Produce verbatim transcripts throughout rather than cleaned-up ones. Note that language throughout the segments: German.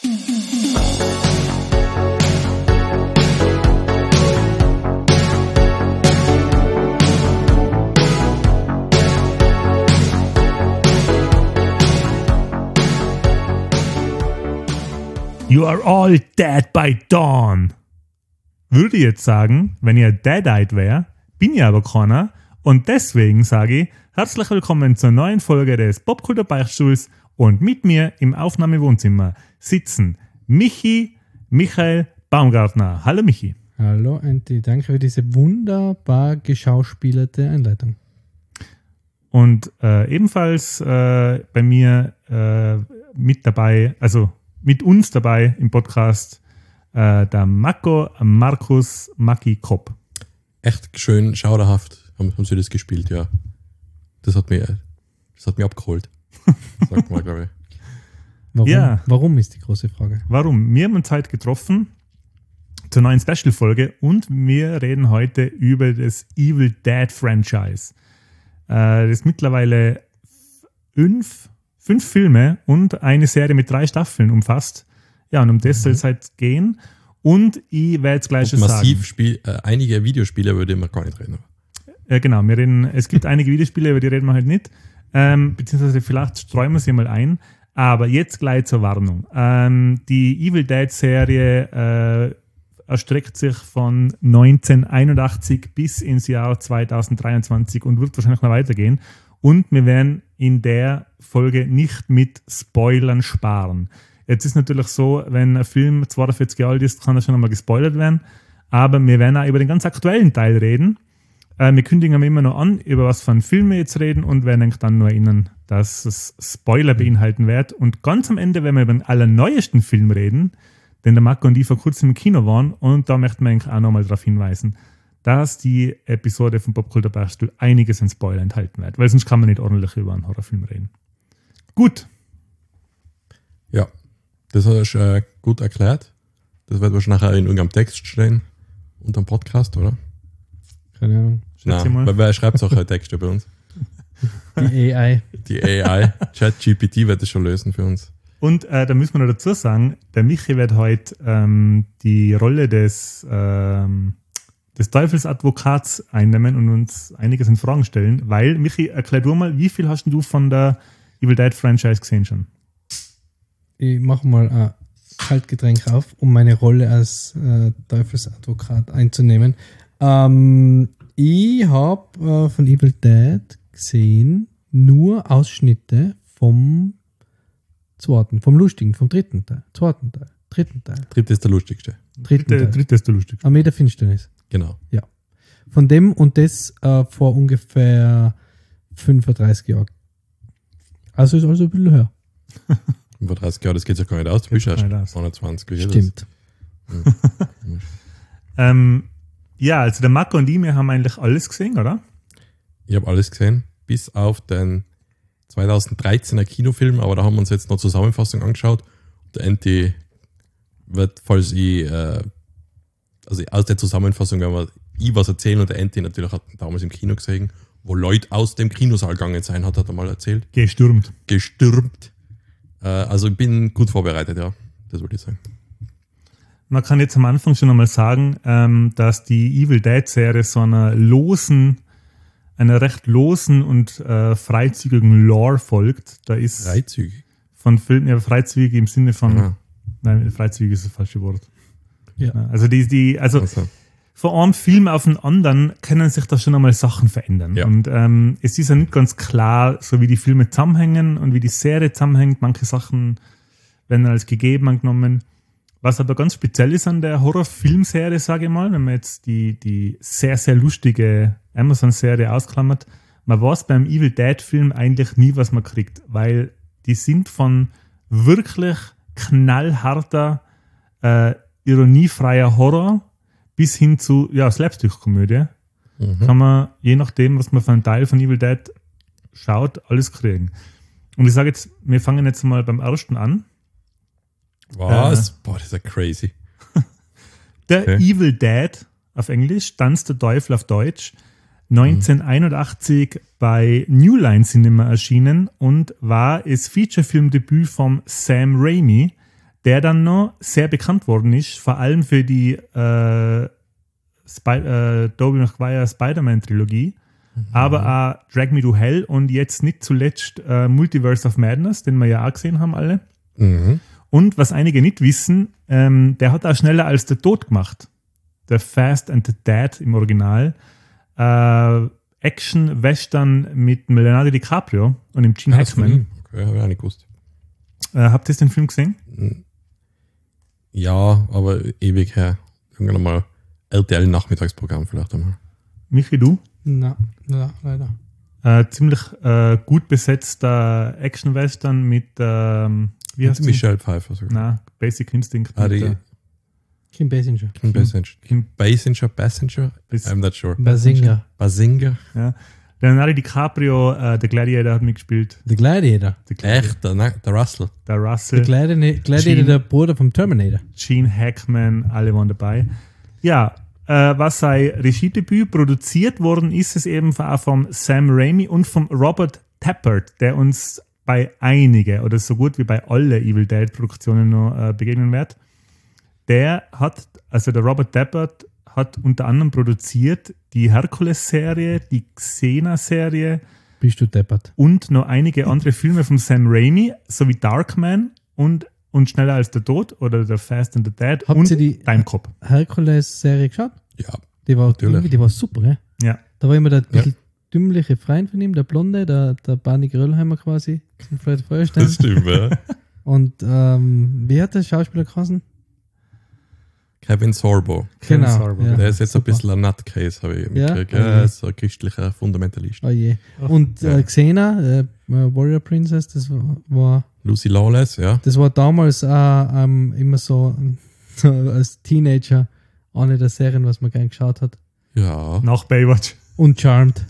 You are all dead by dawn. Würde ich jetzt sagen, wenn ihr dead-eyed wäre, bin ich aber keiner. Und deswegen sage ich, herzlich willkommen zur neuen Folge des Popkultur-Beichtstuhls. Und mit mir im Aufnahmewohnzimmer sitzen Michi, Michael Baumgartner. Hallo Michi. Hallo Antti, danke für diese wunderbar geschauspielerte Einleitung. Und äh, ebenfalls äh, bei mir äh, mit dabei, also mit uns dabei im Podcast, äh, der Marco Markus Maki Kopp. Echt schön schauderhaft haben, haben sie das gespielt, ja. Das hat mich, das hat mich abgeholt. Sagt mal, glaube ich. Warum? Ja. Warum ist die große Frage? Warum? Wir haben uns heute getroffen zur neuen Special-Folge und wir reden heute über das Evil Dead Franchise. Äh, das mittlerweile fünf Fünf Filme und eine Serie mit drei Staffeln umfasst. Ja, und um das soll es halt gehen. Und ich werde jetzt gleich und sagen. Massiv Spiel, äh, einige Videospiele, über die wir gar nicht reden. Äh, genau, wir reden, es gibt einige Videospiele, über die reden wir halt nicht. Ähm, beziehungsweise vielleicht streuen wir sie mal ein. Aber jetzt gleich zur Warnung. Ähm, die Evil Dead Serie äh, erstreckt sich von neunzehnhunderteinundachtzig bis ins Jahr zweitausenddreiundzwanzig und wird wahrscheinlich noch weitergehen. Und wir werden in der Folge nicht mit Spoilern sparen. Jetzt ist natürlich so, wenn ein Film zweiundvierzig Jahre alt ist, kann er schon einmal gespoilert werden. Aber wir werden auch über den ganz aktuellen Teil reden. Äh, wir kündigen immer noch an, über was für einen Film wir jetzt reden und werden dann nur erinnern, dass es Spoiler beinhalten wird. Und ganz am Ende werden wir über den allerneuesten Film reden, den der Marco und ich vor kurzem im Kino waren. Und da möchten wir eigentlich auch nochmal darauf hinweisen, dass die Episode von Popkultur-Beichtstuhl einiges an Spoiler enthalten wird, weil sonst kann man nicht ordentlich über einen Horrorfilm reden. Gut. Ja, das hast du äh, gut erklärt. Das wird wahrscheinlich nachher in irgendeinem Text stehen, unter dem Podcast, oder? Keine Ahnung. Nein, weil wer schreibt auch halt Texte bei uns? Die A I. Die A I, ChatGPT wird das schon lösen für uns. Und äh, da müssen wir noch dazu sagen, der Michi wird heute ähm, die Rolle des ähm, des Teufelsadvokats einnehmen und uns einiges in Fragen stellen, weil, Michi, erklär du mal, wie viel hast du von der Evil Dead Franchise gesehen schon? Ich mache mal ein Kaltgetränk auf, um meine Rolle als äh, Teufelsadvokat einzunehmen. Ähm, ich habe äh, von Evil Dead gesehen nur Ausschnitte vom zweiten, vom lustigen, vom dritten Teil, zweiten Teil, dritten Teil. Dritte ist der lustigste. Dritten Dritte, Teil. dritte ist der lustigste. Armee der Finsternis. Genau. Ja. Von dem und das äh, vor ungefähr fünfunddreißig Jahren. Also ist also ein bisschen höher. fünfunddreißig Jahre, das geht ja gar nicht aus. Du bist Geht erst gar nicht aus. neunundzwanzig. Wie ist Stimmt. das? Hm. Ähm, ja, also der Marco und ich, wir haben eigentlich alles gesehen, oder? Ich habe alles gesehen, bis auf den zweitausenddreizehner Kinofilm, aber da haben wir uns jetzt noch Zusammenfassung angeschaut. Der Anti wird, falls ich, äh, also aus der Zusammenfassung werden wir ich was erzählen und der Anti natürlich hat damals im Kino gesehen, wo Leute aus dem Kinosaal gegangen sein, hat er da mal erzählt. Gestürmt. Gestürmt. Äh, also ich bin gut vorbereitet, ja. Das würde ich sagen. Man kann jetzt am Anfang schon einmal sagen, ähm, dass die Evil Dead Serie so einer losen, einer recht losen und äh, freizügigen Lore folgt. Da ist Freizügig. von Filmen, ja, freizügig im Sinne von, Ja. nein, freizügig ist das falsche Wort. Ja. Also die, die, also Also, von einem Film auf den anderen können sich da schon einmal Sachen verändern. Ja. Und ähm, es ist ja nicht ganz klar, so wie die Filme zusammenhängen und wie die Serie zusammenhängt. Manche Sachen werden als gegeben angenommen. Was aber ganz speziell ist an der Horrorfilmserie, sage ich mal, wenn man jetzt die, die sehr, sehr lustige Amazon-Serie ausklammert, man weiß beim Evil Dead-Film eigentlich nie, was man kriegt, weil die sind von wirklich knallharter, äh, ironiefreier Horror bis hin zu ja, Slapstick-Komödie. mhm. Kann man, je nachdem, was man für einen Teil von Evil Dead schaut, alles kriegen. Und ich sage jetzt, wir fangen jetzt mal beim ersten an. Was? Äh, Boah, das ist ja crazy. Der Okay. Evil Dead auf Englisch, Tanz der Teufel auf Deutsch, neunzehnhunderteinundachtzig bei New Line Cinema erschienen und war das Featurefilmdebüt von Sam Raimi, der dann noch sehr bekannt worden ist, vor allem für die äh, Spy- äh, Tobey Maguire Spider-Man-Trilogie, mhm. aber auch Drag Me to Hell und jetzt nicht zuletzt äh, Multiverse of Madness, den wir ja auch gesehen haben alle. Mhm. Und was einige nicht wissen, ähm, der hat auch schneller als der Tod gemacht. The Fast and the Dead im Original. Äh, Action-Western mit Leonardo DiCaprio und dem Gene Ah, das von Hackman. ihm. Okay, habe ich auch nicht gewusst. Äh, habt ihr den Film gesehen? Ja, aber ewig her. Irgendwann mal R T L-Nachmittagsprogramm vielleicht einmal. Michi, du? Na, na, leider. Äh, ziemlich äh, gut besetzter Action-Western mit, ähm, wie heißt sie? Michelle Pfeiffer sogar. Na, Basic Instinct. Ah, mit, die äh, Kim Basinger. Kim Basinger. Kim Basinger, Passenger? Bas- I'm not sure. Basinger. Basinger? ja. Leonardo DiCaprio, äh, der Gladiator hat mitgespielt. Der Gladiator. Der, Gladiator, Echt? Der, Na- der Russell? der Der Russell, Gladiator, Gladiator Gene- der Bruder vom Terminator. Gene Hackman, alle waren dabei. Ja, äh, was sein Regiedebüt produziert worden ist, es eben auch vom Sam Raimi und vom Robert Tappert, der uns bei einige oder so gut wie bei alle Evil Dead Produktionen noch äh, begegnen wird. Der hat, also der Robert Tappert hat unter anderem produziert die Hercules-Serie, die Xena-Serie Bist du deppert. und noch einige andere Filme von Sam Raimi, sowie Darkman und, und Schneller als der Tod oder The Fast and the Dead Habt und ihr die Time Cop. Hercules-Serie geschaut? Ja. Die war, Natürlich. irgendwie- die war super, gell? Ja. Da war immer der bisschen dümmliche Freund von ihm, der Blonde, der, der Barney Gröllheimer quasi, zum Fred Feuerstein. Das stimmt, ja. Und ähm, wie hat der Schauspieler geheißen? Kevin Sorbo. Kevin Genau, Sorbo. ja. Der ist jetzt Super. ein bisschen ein Nutcase, habe ich Ja? mitgekriegt. Oh Ja, je. so ein christlicher Fundamentalist. Oh je. Ach, Und ja. äh, Xena, äh, Warrior Princess, das war, war Lucy Lawless, ja. das war damals äh, ähm, immer so, so als Teenager eine der Serien, was man gern geschaut hat. Ja, Nach Baywatch. Und Charmed.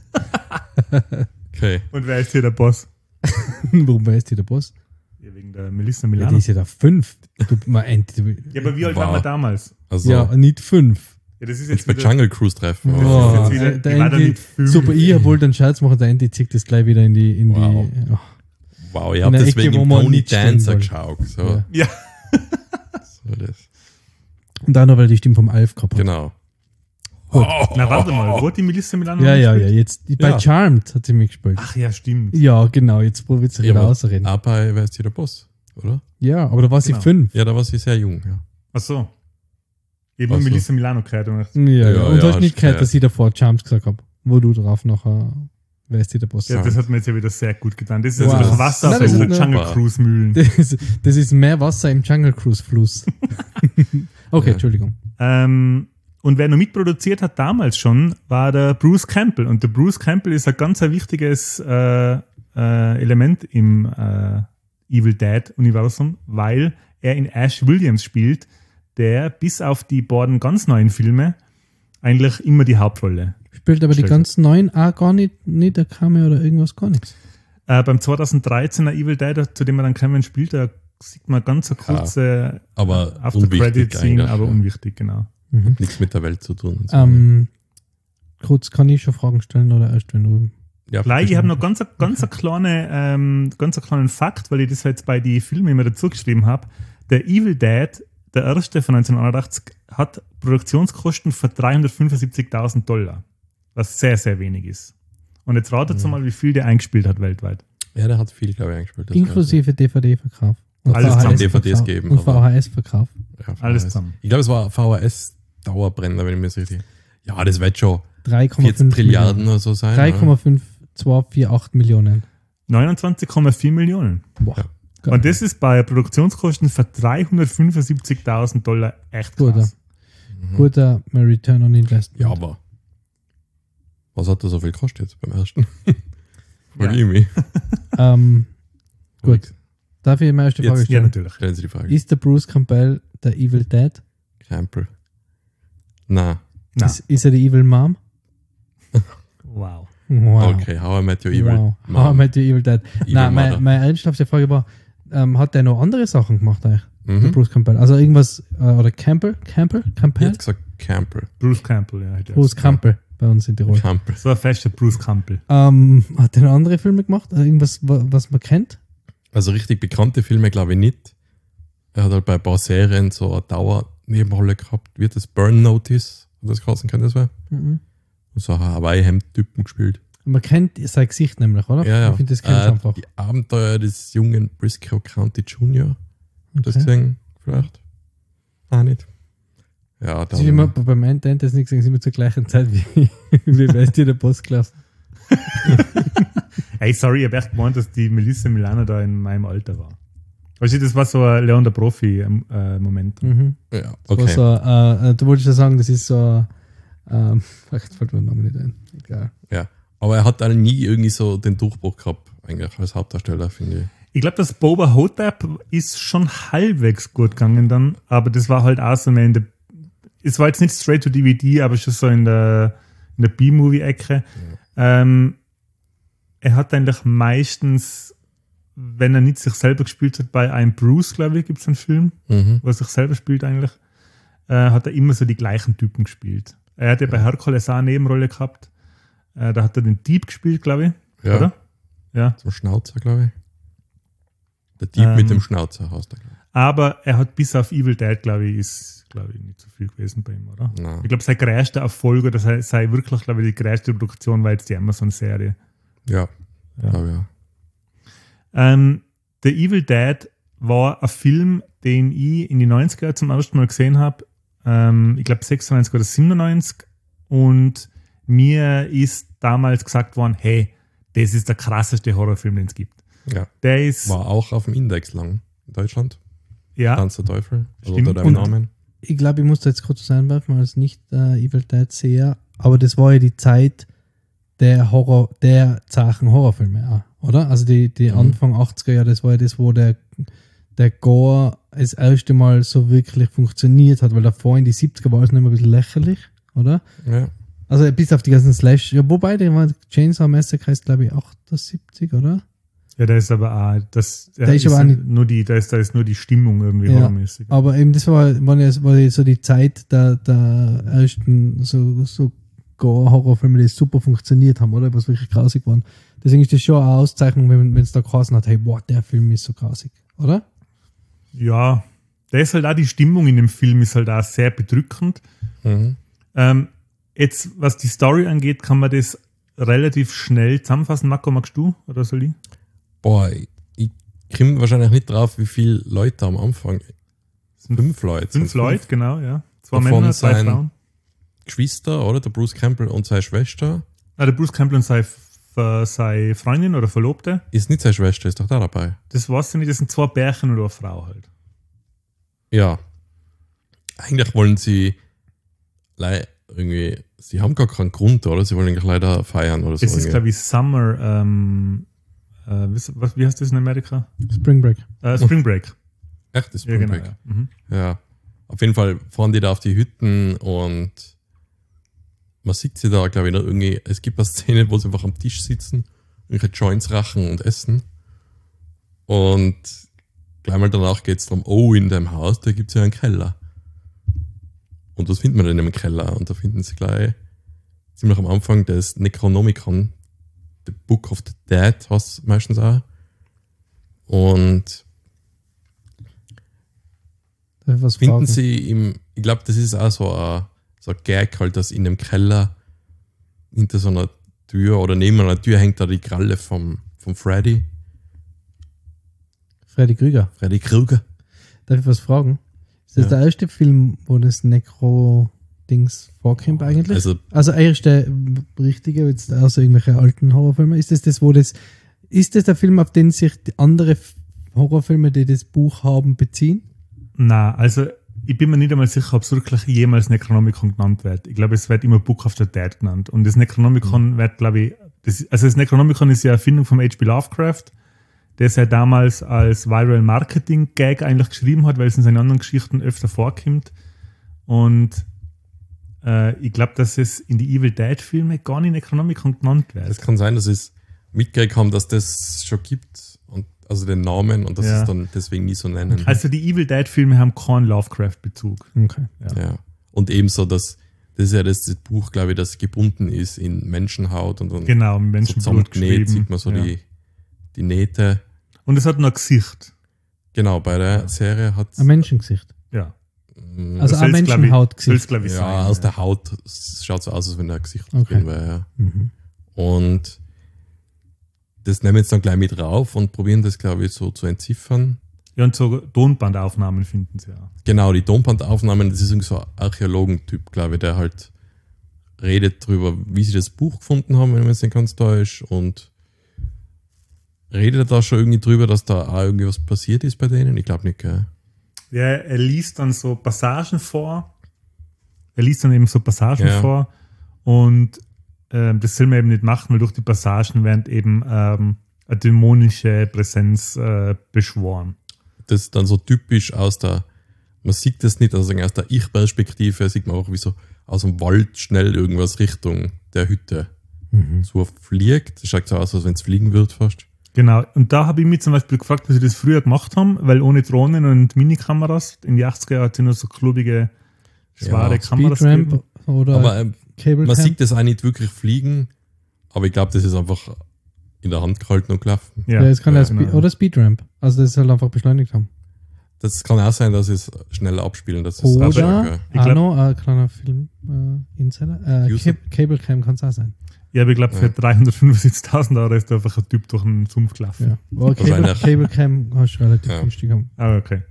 okay. Und wer ist hier der Boss? Warum ist die der Boss? Ja, wegen der Melissa Ja, Milano. die Ja, ist ja da fünf. Du, man, ent- du, aber wie alt Wow. waren wir damals? Also, ja, nicht fünf. Ja, das ist wenn jetzt ich bei wieder, Jungle Cruise treffen. Ja. oder? jetzt Boah, wieder- äh, die der war da Andy- nicht fünf. super, ich wollte einen Scherz machen, der Andy zieht das gleich wieder in die. In Wow. die oh. Wow, ich In habe der deswegen Ecke, wo im man Pony nicht stehen Dancer soll. geschaut. So, Ja. Ja, so das. Und dann noch, weil er die Stimme vom Alf gehabt hat. Genau. Gut. na warte mal, wo hat die Melissa Milano Ja, ja, ja. gespielt? Jetzt, bei Ja. Charmed hat sie mitgespielt. Ach ja, stimmt. Ja, genau, jetzt probiert sie Ja, wieder aber ausreden. auch bei Wer ist hier der Boss, oder? Ja, aber da war sie Genau. fünf. Ja, da war sie sehr jung, ja. Ach so. Eben Ach so. Melissa Milano gehört. Und Ja, ja. Ja, Und ja, du hast nicht hast gehört, gehört. dass ich davor Charmed gesagt habe, wo du drauf nachher, wer ist dir der Boss? ja, das hat mir jetzt ja wieder sehr gut getan. Das ist Wow. also das Wasser Nein, auf das unseren ist- Jungle Super. Cruise Mühlen. Das, das ist mehr Wasser im Jungle Cruise Fluss. Okay, Ja. Entschuldigung. Ähm, und wer noch mitproduziert hat damals schon, war der Bruce Campbell. Und der Bruce Campbell ist ein ganz ein wichtiges äh, äh, Element im äh, Evil Dead-Universum, weil er in Ash Williams spielt, der bis auf die beiden ganz neuen Filme eigentlich immer die Hauptrolle. Spielt aber die Stellt ganz neuen auch gar nicht, nicht der Cameo oder irgendwas, gar nichts. Äh, beim zweitausenddreizehner Evil Dead, zu dem man dann keinen spielt, da sieht man ganz eine kurze Aber After unwichtig Credit Scene, eigentlich, aber ja. unwichtig, genau. Mhm. Nichts mit der Welt zu tun. und so. Ähm, kurz, kann ich schon Fragen stellen oder erst wenn du. ja, Gleich, ich habe noch ganz, ganz, eine kleine, ähm, ganz einen kleinen Fakt, weil ich das jetzt bei den Filmen immer dazu geschrieben habe. Der Evil Dead, der erste von neunzehnhunderteinundachtzig, hat Produktionskosten von dreihundertfünfundsiebzigtausend Dollar, was sehr, sehr wenig ist. Und jetzt ratet Mhm. mal, wie viel der eingespielt hat weltweit. ja, der hat viel, glaube ich, eingespielt. das Inklusive D V D-Verkauf. Und Alles zusammen D V Ds V H S-Verkauf. geben, Und aber- V H S-Verkauf. Ganze. Ja, Alles V H S. zusammen. Ich glaube, es war V H S-Dauerbrenner, wenn ich mir das richtig. Ja, das wird schon drei Komma vierzig fünf Trilliarden Millionen. oder so sein. drei oder? Komma fünf zwei vier acht Millionen. neunundzwanzig Komma vier Millionen. Boah. Ja. Geil. Und das ist bei Produktionskosten von dreihundertfünfundsiebzigtausend Dollar echt Gut, krass. Mhm. Guter äh, Return on Investment. Ja, aber was hat das so viel gekostet jetzt beim ersten? Ja. Frag ich mich. Ähm, gut. Darf ich meine erste Frage Jetzt- Ja, stellen? natürlich. Stellen Sie die Frage. Ist der Bruce Campbell der Evil Dad? Campbell. Na, Na, Ist, ist er die Evil Mom? wow. Wow. okay, How I Met Your Evil Wow. Mom. How I Met Your Evil Dad. Evil Nein, Mother. meine, meine ernsthafte Frage war, ähm, hat der noch andere Sachen gemacht eigentlich? Der Mhm. Bruce Campbell. Also irgendwas, äh, oder Campbell? Campbell? Ich Campbell? hätte gesagt Campbell. Bruce Campbell, ja. hätte ich Bruce gesagt. Campbell bei uns in Tirol. Campbell. So ein fester Bruce Campbell. Ähm, hat er noch andere Filme gemacht? Also irgendwas, wa- was man kennt? Also richtig bekannte Filme glaube ich nicht. er hat halt bei ein paar Serien so eine Dauer-Nebenrolle gehabt. Wird das Burn Notice? Hat das geheißen, kennt das wer? Mhm. So ein Hawaii-Hemd-Typen gespielt. Man kennt sein Gesicht nämlich, oder? Ja, ja. Ich finde, das kennt äh, einfach. Die Abenteuer des jungen Briscoe County Junior Habt ihr das Okay. gesehen? Vielleicht? Ah, nicht. Ja, Das ist immer, bei meinen Dad das nicht gesehen, sind wir zur gleichen Zeit wie, wie bei dir der Postklasse. Hey, sorry, ich habe echt gemeint, dass die Melissa Milano da in meinem Alter war. Weißt du, das war so ein Leon der Profi-Moment. Mhm. Ja, Okay. okay. So, äh, äh, du wolltest ja sagen, das ist so. Ähm, ach, jetzt fällt mir der Name nicht ein. Egal. Ja. Aber er hat dann nie irgendwie so den Durchbruch gehabt, eigentlich als Hauptdarsteller, finde ich. Ich glaube, das Boba Hotep ist schon halbwegs gut gegangen dann, aber das war halt auch so mehr in der. Es war jetzt nicht straight to D V D, aber schon so in der, in der B-Movie-Ecke. Ja. Ähm, er hat eigentlich meistens, wenn er nicht sich selber gespielt hat, bei einem Bruce, glaube ich, gibt es einen Film, Mhm. wo er sich selber spielt eigentlich, äh, hat er immer so die gleichen Typen gespielt. Er hat ja bei Hercules auch eine Nebenrolle gehabt. Äh, da hat er den Dieb gespielt, glaube ich. Ja. Oder? Ja. Zum Schnauzer, glaube ich. Der Dieb Ähm, mit dem Schnauzer heißt er, glaube Aber er hat bis auf Evil Dead, glaube ich, ist, glaube ich, nicht so viel gewesen bei ihm, oder? Nein. Ich glaube, sein größter Erfolg oder sei, sei wirklich, glaube ich, die größte Produktion war jetzt die Amazon-Serie. ich. Ja, Ja. glaube ja. Ähm, The Evil Dead war ein Film, den ich in die neunziger zum ersten Mal gesehen habe. Ähm, ich glaube sechsundneunzig oder siebenundneunzig. Und mir ist damals gesagt worden, hey, das ist der krasseste Horrorfilm, den es gibt. ja. Der ist, War auch auf dem Index lang in Deutschland. ja, Tanz der Teufel. Also Stimmt. unter dem Und- Namen. Ich glaube, ich muss da jetzt kurz was einwerfen, als nicht äh, Evil Dead seher, aber das war ja die Zeit der Horror, der Sachen Horrorfilme, auch, oder? Also die, die Mhm. Anfang achtziger Jahre, das war ja das, wo der, der Gore das erste Mal so wirklich funktioniert hat, weil davor in die siebziger war es noch immer ein bisschen lächerlich, oder? Ja. Also bis auf die ganzen Slash, ja, wobei, der war Chainsaw Massacre heißt, glaube ich, achtundsiebzig, oder? ja, da ist aber auch, das, Da ist aber auch nicht- nur die, da ist, da ist nur die Stimmung irgendwie Ja. horrormäßig. Aber eben, das war, war, ja, war ja so die Zeit der, der ersten so, so Gore-Horrorfilme, die super funktioniert haben, oder? Was wirklich grausig waren. Deswegen ist das schon eine Auszeichnung, wenn es da geheißen hat, hey, boah, der Film ist so grausig, oder? Ja, da ist halt auch die Stimmung in dem Film ist halt auch sehr bedrückend. Mhm. Ähm, jetzt, was die Story angeht, kann man das relativ schnell zusammenfassen. Marco, magst du oder soll ich? Boah, ich, ich komme wahrscheinlich nicht drauf, wie viele Leute am Anfang. Fünf Leute. Fünf sind's Leute, genau, ja. Zwei Davon Männer, zwei sein- Frauen. Geschwister, oder? Der Bruce Campbell und seine Schwester. Ah, der Bruce Campbell und seine, F- seine Freundin oder Verlobte. Ist nicht seine Schwester, ist doch da dabei. Das weiß ich nicht, das sind zwei Pärchen oder eine Frau halt. Ja. Eigentlich wollen sie lei- irgendwie, sie haben gar keinen Grund, oder? Sie wollen eigentlich leider feiern oder so. Das ist, irgendwie. glaube ich, Summer, ähm, äh, was, was, wie heißt das in Amerika? Spring Break. Äh, Spring Break. Echt, das Ja, genau. Break. Ja. Mhm. Ja. Auf jeden Fall fahren die da auf die Hütten und man sieht sie da, glaube ich, noch irgendwie. Es gibt eine Szene, wo sie einfach am Tisch sitzen, ihre Joints rachen und essen. Und gleich mal danach geht es darum, oh, in dem Haus, da gibt es ja einen Keller. Und was findet man denn im Keller? Und da finden sie gleich ziemlich am Anfang das Necronomicon, The Book of the Dead, heißt es meistens auch. Und Darf ich was finden fragen? sie im, ich glaube, das ist auch so ein, so ein Gag halt, dass in dem Keller hinter so einer Tür oder neben einer Tür hängt da die Kralle vom, vom Freddy, Freddy Krüger. Freddy Krueger. Darf ich was fragen? Ist das Ja. der erste Film, wo das Necro-Dings vorkommt eigentlich? Also, Also eigentlich der richtige, jetzt also irgendwelche alten Horrorfilme. Ist das das, wo das, ist das der Film, auf den sich die andere F- Horrorfilme, die das Buch haben, beziehen? Na, also ich bin mir nicht einmal sicher, ob es wirklich jemals Necronomicon genannt wird. Ich glaube, es wird immer Book of the Dead genannt. Und das Necronomicon wird, glaube ich, das, also das Necronomicon ist ja eine Erfindung von H P Lovecraft, der es ja damals als Viral Marketing Gag eigentlich geschrieben hat, weil es in seinen anderen Geschichten öfter vorkommt. Und äh, ich glaube, dass es in die Evil Dead Filme gar nicht Necronomicon genannt wird. es kann sein, dass es mitgekriegt haben, dass das schon gibt, und also den Namen, und dass Ja. sie es dann deswegen nie so nennen. Also die Evil Dead Filme haben keinen Lovecraft-Bezug. Okay. Ja. Ja. Und ebenso, dass das ist ja das, das Buch, glaube ich, das gebunden ist in Menschenhaut und dann Genau, mit so Menschenblut zusammengenäht, geschrieben. sieht man so Ja. die, die Nähte. Und es hat noch ein Gesicht. Genau, bei der Serie hat Ein Menschengesicht. Ja. Also Das ein soll's, glaub ich- Menschenhautgesicht. soll's, glaub ich, ja, sein, aus ja. der Haut schaut so aus, als wenn da ein Gesicht Okay. drin wäre. Ja. Mhm. Und das nehmen wir jetzt dann gleich mit rauf und probieren das, glaube ich, so zu entziffern. Ja, und so Tonbandaufnahmen finden sie ja. Genau, die Tonbandaufnahmen, das ist irgendwie so ein Archäologentyp, glaube ich, der halt redet drüber, wie sie das Buch gefunden haben, wenn man es nicht ganz täuscht, und redet er da schon irgendwie drüber, dass da auch irgendwie was passiert ist bei denen? Ich glaube nicht, gell? Ja, er liest dann so Passagen vor. Er liest dann eben so Passagen Ja. vor. Und ähm, das soll man eben nicht machen, weil durch die Passagen werden eben ähm, eine dämonische Präsenz äh, beschworen. Das ist dann so typisch aus der, man sieht das nicht, also aus der Ich-Perspektive sieht man auch, wie so aus dem Wald schnell irgendwas Richtung der Hütte Mhm. so fliegt. Das schaut so aus, als wenn es fliegen wird fast. Genau. Und da habe ich mich zum Beispiel gefragt, wie sie das früher gemacht haben, weil ohne Drohnen und Minikameras, in die achtziger Jahren hat es nur so klubige, schwere Ja, Kameras Speedramp gegeben. oder Aber ähm, Cable man Cam. sieht das auch nicht wirklich fliegen, aber ich glaube, das ist einfach in der Hand gehalten und gelaufen. Ja, das kann ja, ja, Spe genau. oder Speedramp. Also das ist halt einfach beschleunigt haben. Das kann auch sein, dass es schneller abspielen. Das ist Oder abschrecken. Ich auch glaub- noch ein kleiner Film äh, Insider. Äh, User. Cab- Cable Cam kann es auch sein. Ja, aber ich glaube, für Ja. dreihundertfünfundsiebzigtausend Euro ist da einfach ein Typ durch einen Sumpf gelaufen. Ja. Aber Cable, Wahrscheinlich. Cable Cam hast du relativ Ja. günstig haben. Ah, okay.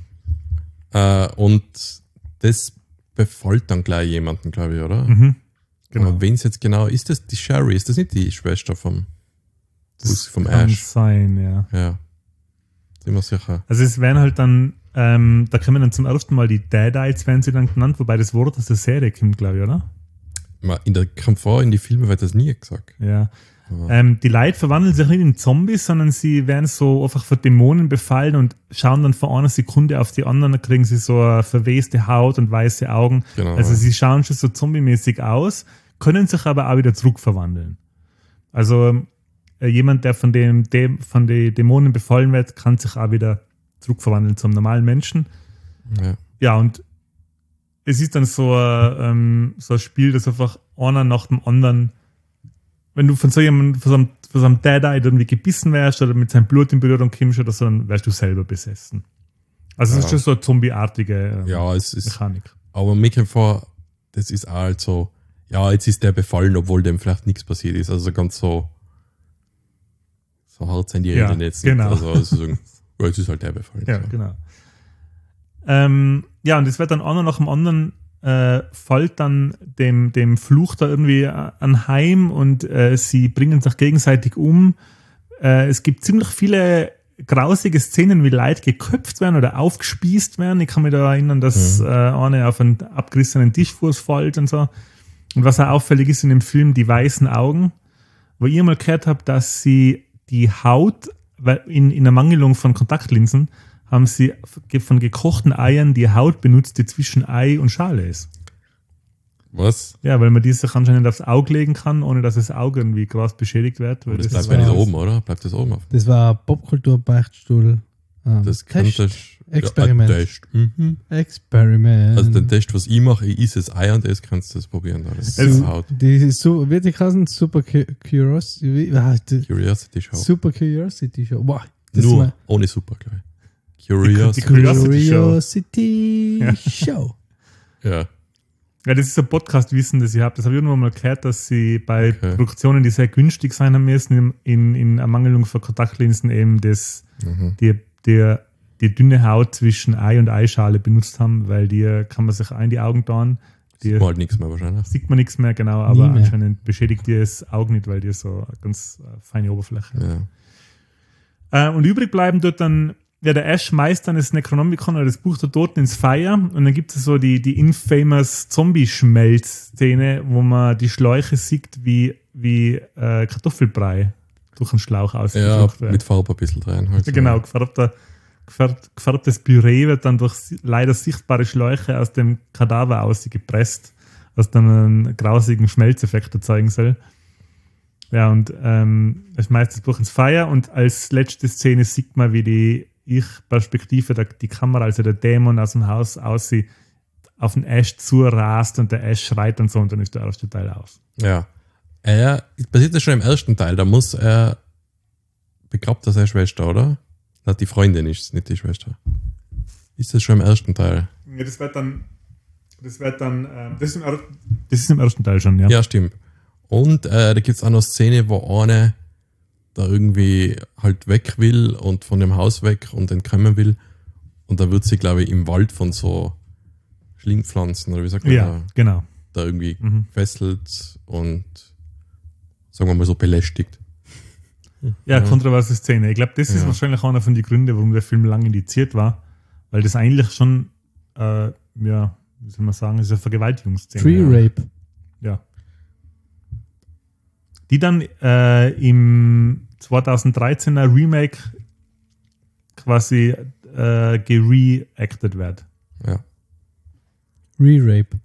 Äh, und das befällt dann gleich jemanden, glaube ich, oder? Mhm. Genau. Aber wen es jetzt genau ist, das die Sherry? Ist das nicht die Schwester vom, Das vom kann Ash? sein, ja. Ja. Sind wir sicher. Also es werden halt dann, ähm, da kommen dann zum ersten Mal die Deadites, werden sie dann genannt, wobei das Wort aus der Serie kommt, glaube ich, oder? Ma- In der kommt vor, in die Filme wird das nie gesagt. Ja. Aber, Ähm, die Leute verwandeln sich nicht in Zombies, sondern sie werden so einfach von Dämonen befallen und schauen dann von einer Sekunde auf die andere, dann kriegen sie so eine verweste Haut und weiße Augen. genau. Also sie schauen schon so zombie-mäßig aus, können sich aber auch wieder zurückverwandeln. Also äh, jemand, der von dem, dem von den Dämonen befallen wird, kann sich auch wieder zurückverwandeln zum normalen Menschen. ja. Ja, und es ist dann so ein, ähm, so ein Spiel, das einfach einer nach dem anderen, wenn du von so jemandem, von so einem, von so einem Deadeye irgendwie gebissen wärst oder mit seinem Blut in Berührung kommst oder so, dann wärst du selber besessen. Also es Ja. ist schon so eine zombieartige ähm, ja, es ist, Mechanik. aber mir kommt vor, das ist auch halt so, ja, jetzt ist der befallen, obwohl dem vielleicht nichts passiert ist. Also ganz so, so hart sind die Ja, Reden jetzt genau. nicht. Also es ist, irgendwie- ja, jetzt ist halt der befallen. Ja, so. genau. Ähm, ja, und es wird dann einer nach dem anderen äh, fällt dann dem, dem Fluch da irgendwie äh, anheim und äh, sie bringen sich gegenseitig um. Äh, es gibt ziemlich viele grausige Szenen, wie Leute geköpft werden oder aufgespießt werden. Ich kann mich da erinnern, dass Mhm. äh, eine auf einen abgerissenen Tischfuß fällt und so. Und was auch auffällig ist in dem Film, die weißen Augen, wo ich mal gehört habe, dass sie die Haut, weil in, in Ermangelung von Kontaktlinsen, haben sie von gekochten Eiern die Haut benutzt, die zwischen Ei und Schale ist. Was? Ja, weil man die sich anscheinend aufs Auge legen kann, ohne dass das Auge irgendwie krass beschädigt wird. Weil Das, das bleibt ist ja nicht war's. oben, oder? Bleibt das oben auf? Das war Popkultur-Beichtstuhl. Ähm, Das Test. könnte Experiment. Ja, ein Test. Mhm. Experiment. Also den Test, was ich mache, ich esse das Ei und das kannst du das probieren. Da. Das Also- ist Haut. Die ist so, wird die heißen Super Cu- Curiosity, ah, die Curiosity Show. Super Curiosity Show. Boah, das Nur ist ohne Super, glaube ich. Die Curiosity. Curiosity Show. Curiosity Ja. Show. Ja. Ja, das ist ein Podcast-Wissen, das ich habe. Das habe ich irgendwann mal gehört, dass sie bei Okay. Produktionen, die sehr günstig sein haben müssen, in, in, in Ermangelung von Kontaktlinsen eben das, Mhm. die, die, die dünne Haut zwischen Ei und Eischale benutzt haben, weil die kann man sich auch in die Augen tun. Die Sieht man halt nichts mehr wahrscheinlich. sieht man nichts mehr, genau, aber Nie mehr. anscheinend beschädigt die das Auge nicht, weil die so eine ganz äh, feine Oberfläche hat. Ja. Äh, und übrig bleiben dort dann, ja, der Ash schmeißt dann das Necronomicon oder das Buch der Toten ins Feuer und dann gibt es so die, die infamous Zombie-Schmelz-Szene, wo man die Schläuche sieht, wie, wie äh, Kartoffelbrei durch einen Schlauch Ja, ausgeschluckt wird. mit Farbe ein bisschen rein. Halt so. Genau, gefärbter, gefärbt, gefärbtes Püree wird dann durch si- leider sichtbare Schläuche aus dem Kadaver ausgepresst, was dann einen grausigen Schmelzeffekt erzeugen soll. Ja, und ähm, er schmeißt das Buch ins Feuer und als letzte Szene sieht man, wie die Ich-Perspektive, der, die Kamera, also der Dämon aus dem Haus aussieht, auf den Ash zurast und der Ash schreit und so und dann ist der erste Teil aus. Ja. Er, passiert das schon im ersten Teil, da muss er begrabt er seine Schwester, oder? Na, die Freundin ist es, nicht die Schwester. Ist das schon im ersten Teil? Ja, das wird dann. Das wird dann. Ähm, das, ist im, Er- das ist im ersten Teil schon, ja. Ja, stimmt. Und äh, da gibt es auch noch eine Szene, wo eine da irgendwie halt weg will und von dem Haus weg und entkommen will. Und da wird sie, glaube ich, im Wald von so Schlingpflanzen, oder wie sagt man Ja, da, genau. da irgendwie Mhm. fesselt und, sagen wir mal so, belästigt. Ja, kontroverse Szene. Ich glaube, das ist Ja. wahrscheinlich einer von den Gründen, warum der Film lang indiziert war. Weil das eigentlich schon, äh, ja, wie soll man sagen, ist eine Vergewaltigungsszene. Tree Rape. Ja. Die dann äh, im zweitausenddreizehner Remake quasi äh, gereacted wird. Ja. Re-Rape.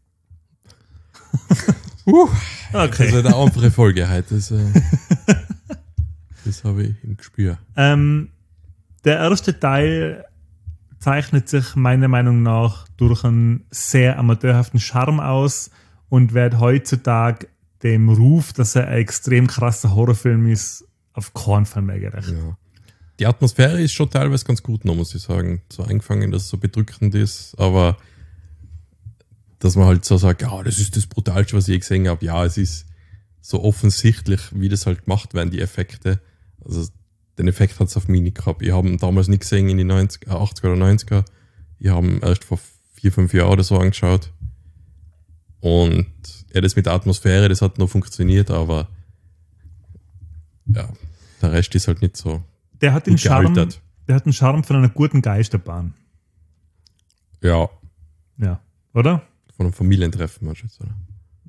Das ist eine andere Folge heute. Das, äh, das habe ich im Gespür. Ähm, der erste Teil zeichnet sich meiner Meinung nach durch einen sehr amateurhaften Charme aus und wird heutzutage dem Ruf, dass er ein extrem krasser Horrorfilm ist, auf keinen Fall mehr gerecht. Ja. Die Atmosphäre ist schon teilweise ganz gut noch, muss ich sagen. So angefangen, dass es so bedrückend ist, aber dass man halt so sagt, ja, das ist das Brutalste, was ich je gesehen habe. Ja, es ist so offensichtlich, wie das halt gemacht werden, die Effekte. Also den Effekt hat es auf mich nicht gehabt. Ich habe ihn damals nicht gesehen in die neunziger, achtziger oder neunziger. Ich habe ihn erst vor vier, fünf Jahren oder so angeschaut. Und ja, das mit der Atmosphäre, das hat noch funktioniert, aber ja, der Rest ist halt nicht so Der hat den gut Charme, gealtert. der hat den Charme von einer guten Geisterbahn. Ja, Ja, oder? von einem Familientreffen, meinst du jetzt, oder?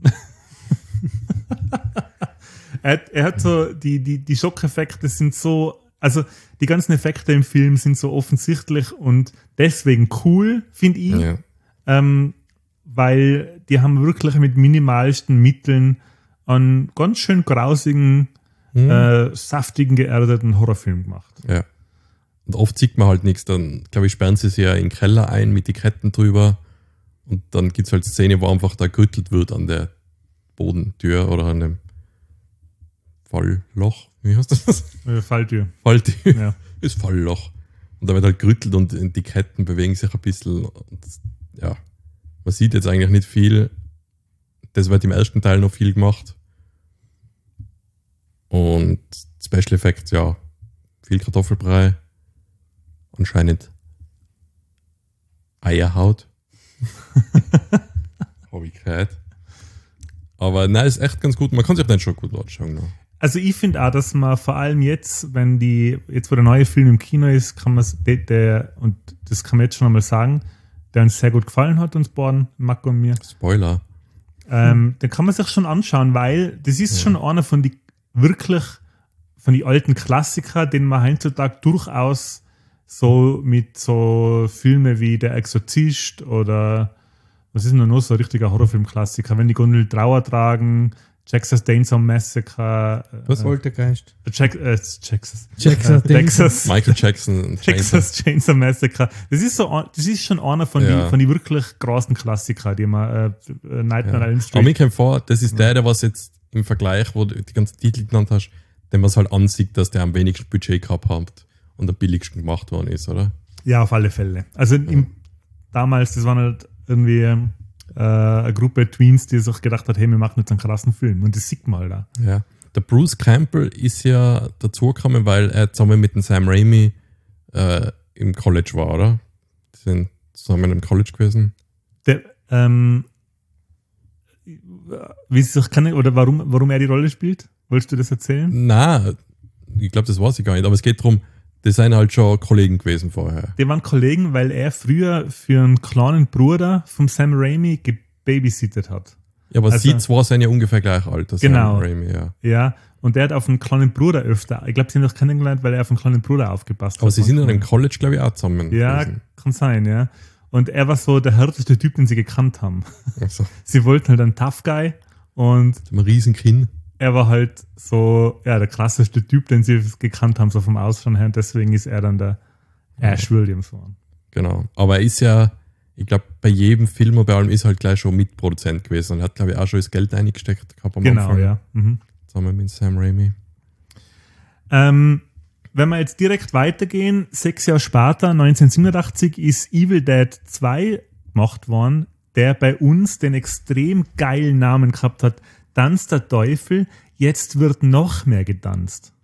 Er hat, er hat so, die, die, die Schockeffekte sind so, also die ganzen Effekte im Film sind so offensichtlich und deswegen cool, finde ich, Ja. ähm, weil die haben wirklich mit minimalsten Mitteln einen ganz schön grausigen, Hm. äh, saftigen, geerdeten Horrorfilm gemacht. Ja. Und oft sieht man halt nichts. Dann, glaube ich, sperren sie sich ja in den Keller ein mit den Ketten drüber. Und dann gibt es halt Szene, wo einfach da gerüttelt wird an der Bodentür oder an dem Fallloch. Wie heißt das? Äh, Falltür. Falltür. Ja. Das Fallloch. Und da wird halt gerüttelt und die Ketten bewegen sich ein bisschen. Und ja, man sieht jetzt eigentlich nicht viel. Das wird im ersten Teil noch viel gemacht. Und Special Effects, ja, viel Kartoffelbrei. Anscheinend Eierhaut. Habe ich gehört. Aber nein, ist echt ganz gut. Man kann sich den schon gut anschauen. Ne? Also ich finde auch, dass man vor allem jetzt, wenn die, jetzt wo der neue Film im Kino ist, kann man der, der, und das kann man jetzt schon einmal sagen, der uns sehr gut gefallen hat, uns beiden, Marco und mir, Spoiler. ähm, den kann man sich schon anschauen, weil das ist Ja. schon einer von die wirklich, von die alten Klassiker, den man heutzutage durchaus so mit so Filmen wie Der Exorzist oder was ist denn noch so ein richtiger Horrorfilm-Klassiker, wenn die Gondel Trauer tragen, Texas Chainsaw Massacre, Was? äh, Poltergeist. Jack, äh, Texas, Texas äh, Chainsaw- Texas, Michael Jackson. und Texas Chainsaw Massacre. Das ist so, ein- das ist schon einer von Ja. die, von die wirklich großen Klassiker, die man äh, äh, Nightmare on Elm Aber Street. mir kommt vor, das ist der, der was jetzt im Vergleich, wo du die ganzen Titel genannt hast, den man halt ansieht, dass der am wenigsten Budget gehabt hat und am billigsten gemacht worden ist, oder? Ja, auf alle Fälle. Also im, damals, das waren halt irgendwie ähm, äh, eine Gruppe Tweens, die sich gedacht hat, hey, wir machen jetzt einen krassen Film. Und das sieht man halt da. Ja. Der Bruce Campbell ist ja dazugekommen, weil er zusammen mit dem Sam Raimi äh, im College war, oder? Die sind zusammen im College gewesen. Der, ähm, wie sie sich kennen oder warum, warum er die Rolle spielt? Wolltest du das erzählen? Na, ich glaube, das weiß ich gar nicht, aber es geht darum, die sind halt schon Kollegen gewesen vorher. Die waren Kollegen, weil er früher für einen kleinen Bruder vom Sam Raimi gebabysittet hat. Ja, aber Also- sie zwei sind ja ungefähr gleich alt, das Genau. Sam Raimi, ja. Ja, und der hat auf einen kleinen Bruder öfter, ich glaube, sie haben doch kennengelernt, weil er auf einen kleinen Bruder aufgepasst Aber hat. sie sind dann im College, glaube ich, auch zusammen Ja, gewesen. kann sein, ja. Und er war so der härteste Typ, den sie gekannt haben. Also, Sie wollten halt einen Tough Guy und ein riesen Kinn. er war halt so, ja, der klassischste Typ, den sie gekannt haben, so vom Ausschauen her. Und deswegen ist er dann der Ash Williams geworden. Genau. Aber er ist ja, ich glaube, bei jedem Film und bei allem ist er halt gleich schon Mitproduzent gewesen und hat, glaube ich, auch schon das Geld eingesteckt gehabt am Genau, Anfang. ja. Mhm. Zusammen mit Sam Raimi. Ähm, wenn wir jetzt direkt weitergehen, sechs Jahre später, neunzehnhundertsiebenundachtzig, ist Evil Dead zwei gemacht worden, der bei uns den extrem geilen Namen gehabt hat, Tanz der Teufel, jetzt wird noch mehr getanzt.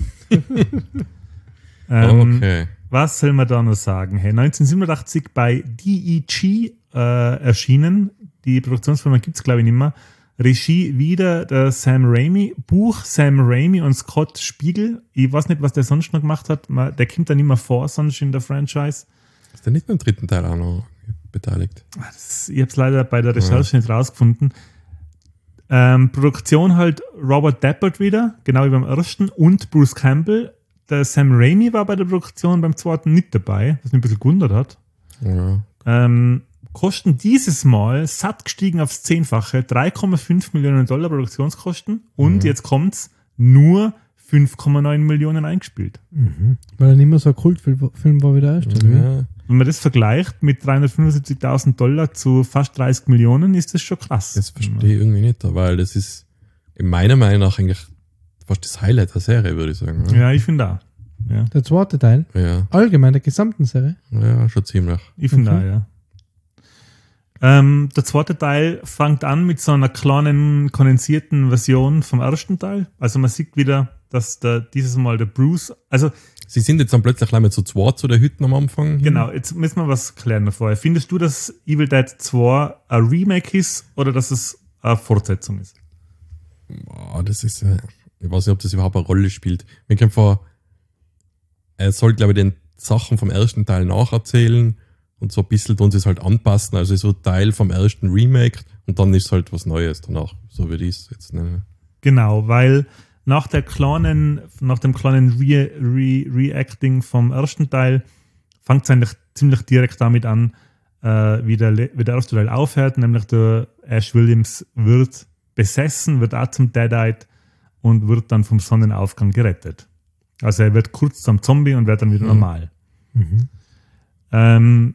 ähm, Okay. Was soll man da noch sagen? Hey, neunzehnhundertsiebenundachtzig bei D E G äh, erschienen, die Produktionsfirma gibt es glaube ich nicht mehr. Regie wieder der Sam Raimi, Buch Sam Raimi und Scott Spiegel. Ich weiß nicht, was der sonst noch gemacht hat. Der kommt da nicht mehr vor, sonst in der Franchise. Ist der nicht beim dritten Teil auch noch beteiligt? Das, ich habe es leider bei der Recherche ja. nicht rausgefunden. Ähm, Produktion halt Robert Tappert wieder, genau wie beim ersten, und Bruce Campbell. Der Sam Raimi war bei der Produktion beim zweiten nicht dabei, was mich ein bisschen gewundert hat. Ja. Ähm, Kosten dieses Mal satt gestiegen aufs Zehnfache, drei Komma fünf Millionen Dollar Produktionskosten und mhm. jetzt kommt's, nur fünf Komma neun Millionen eingespielt. Mhm. Weil er nicht mehr so ein Kultfilm Film war wie der erste. Ja. Wenn man das vergleicht mit dreihundertfünfundsiebzigtausend Dollar zu fast dreißig Millionen, ist das schon krass. Das verstehe ich irgendwie nicht, weil das ist in meiner Meinung nach eigentlich fast das Highlight der Serie, würde ich sagen. Oder? Ja, ich finde auch. Ja. Der zweite Teil? Ja. Allgemein, der gesamten Serie? Ja, schon ziemlich. Ich finde Okay. auch, ja. Ähm, der zweite Teil fängt an mit so einer kleinen, kondensierten Version vom ersten Teil. Also man sieht wieder, dass der, dieses Mal der Bruce, also Sie sind jetzt dann plötzlich gleich mal zu zweit zu der Hütten am Anfang. genau, jetzt müssen wir was klären vorher. Findest du, dass Evil Dead zwei ein Remake ist oder dass es eine Fortsetzung ist? Boah, das ist, äh, ich weiß nicht, ob das überhaupt eine Rolle spielt. Mir kommt vor, er soll, glaube ich, den Sachen vom ersten Teil nacherzählen und so ein bisschen tun sie es halt anpassen. Also so Teil vom ersten Remake und dann ist halt was Neues danach. So würde ich es jetzt nennen. Genau, weil nach der kleinen, nach dem kleinen Re- Re- Reacting vom ersten Teil fängt es eigentlich ziemlich direkt damit an, äh, wie, der, wie der erste Teil aufhört, nämlich der Ash Williams wird besessen, wird auch zum Deadite und wird dann vom Sonnenaufgang gerettet. Also er wird kurz zum Zombie und wird dann wieder Mhm. normal. Mhm. Ähm,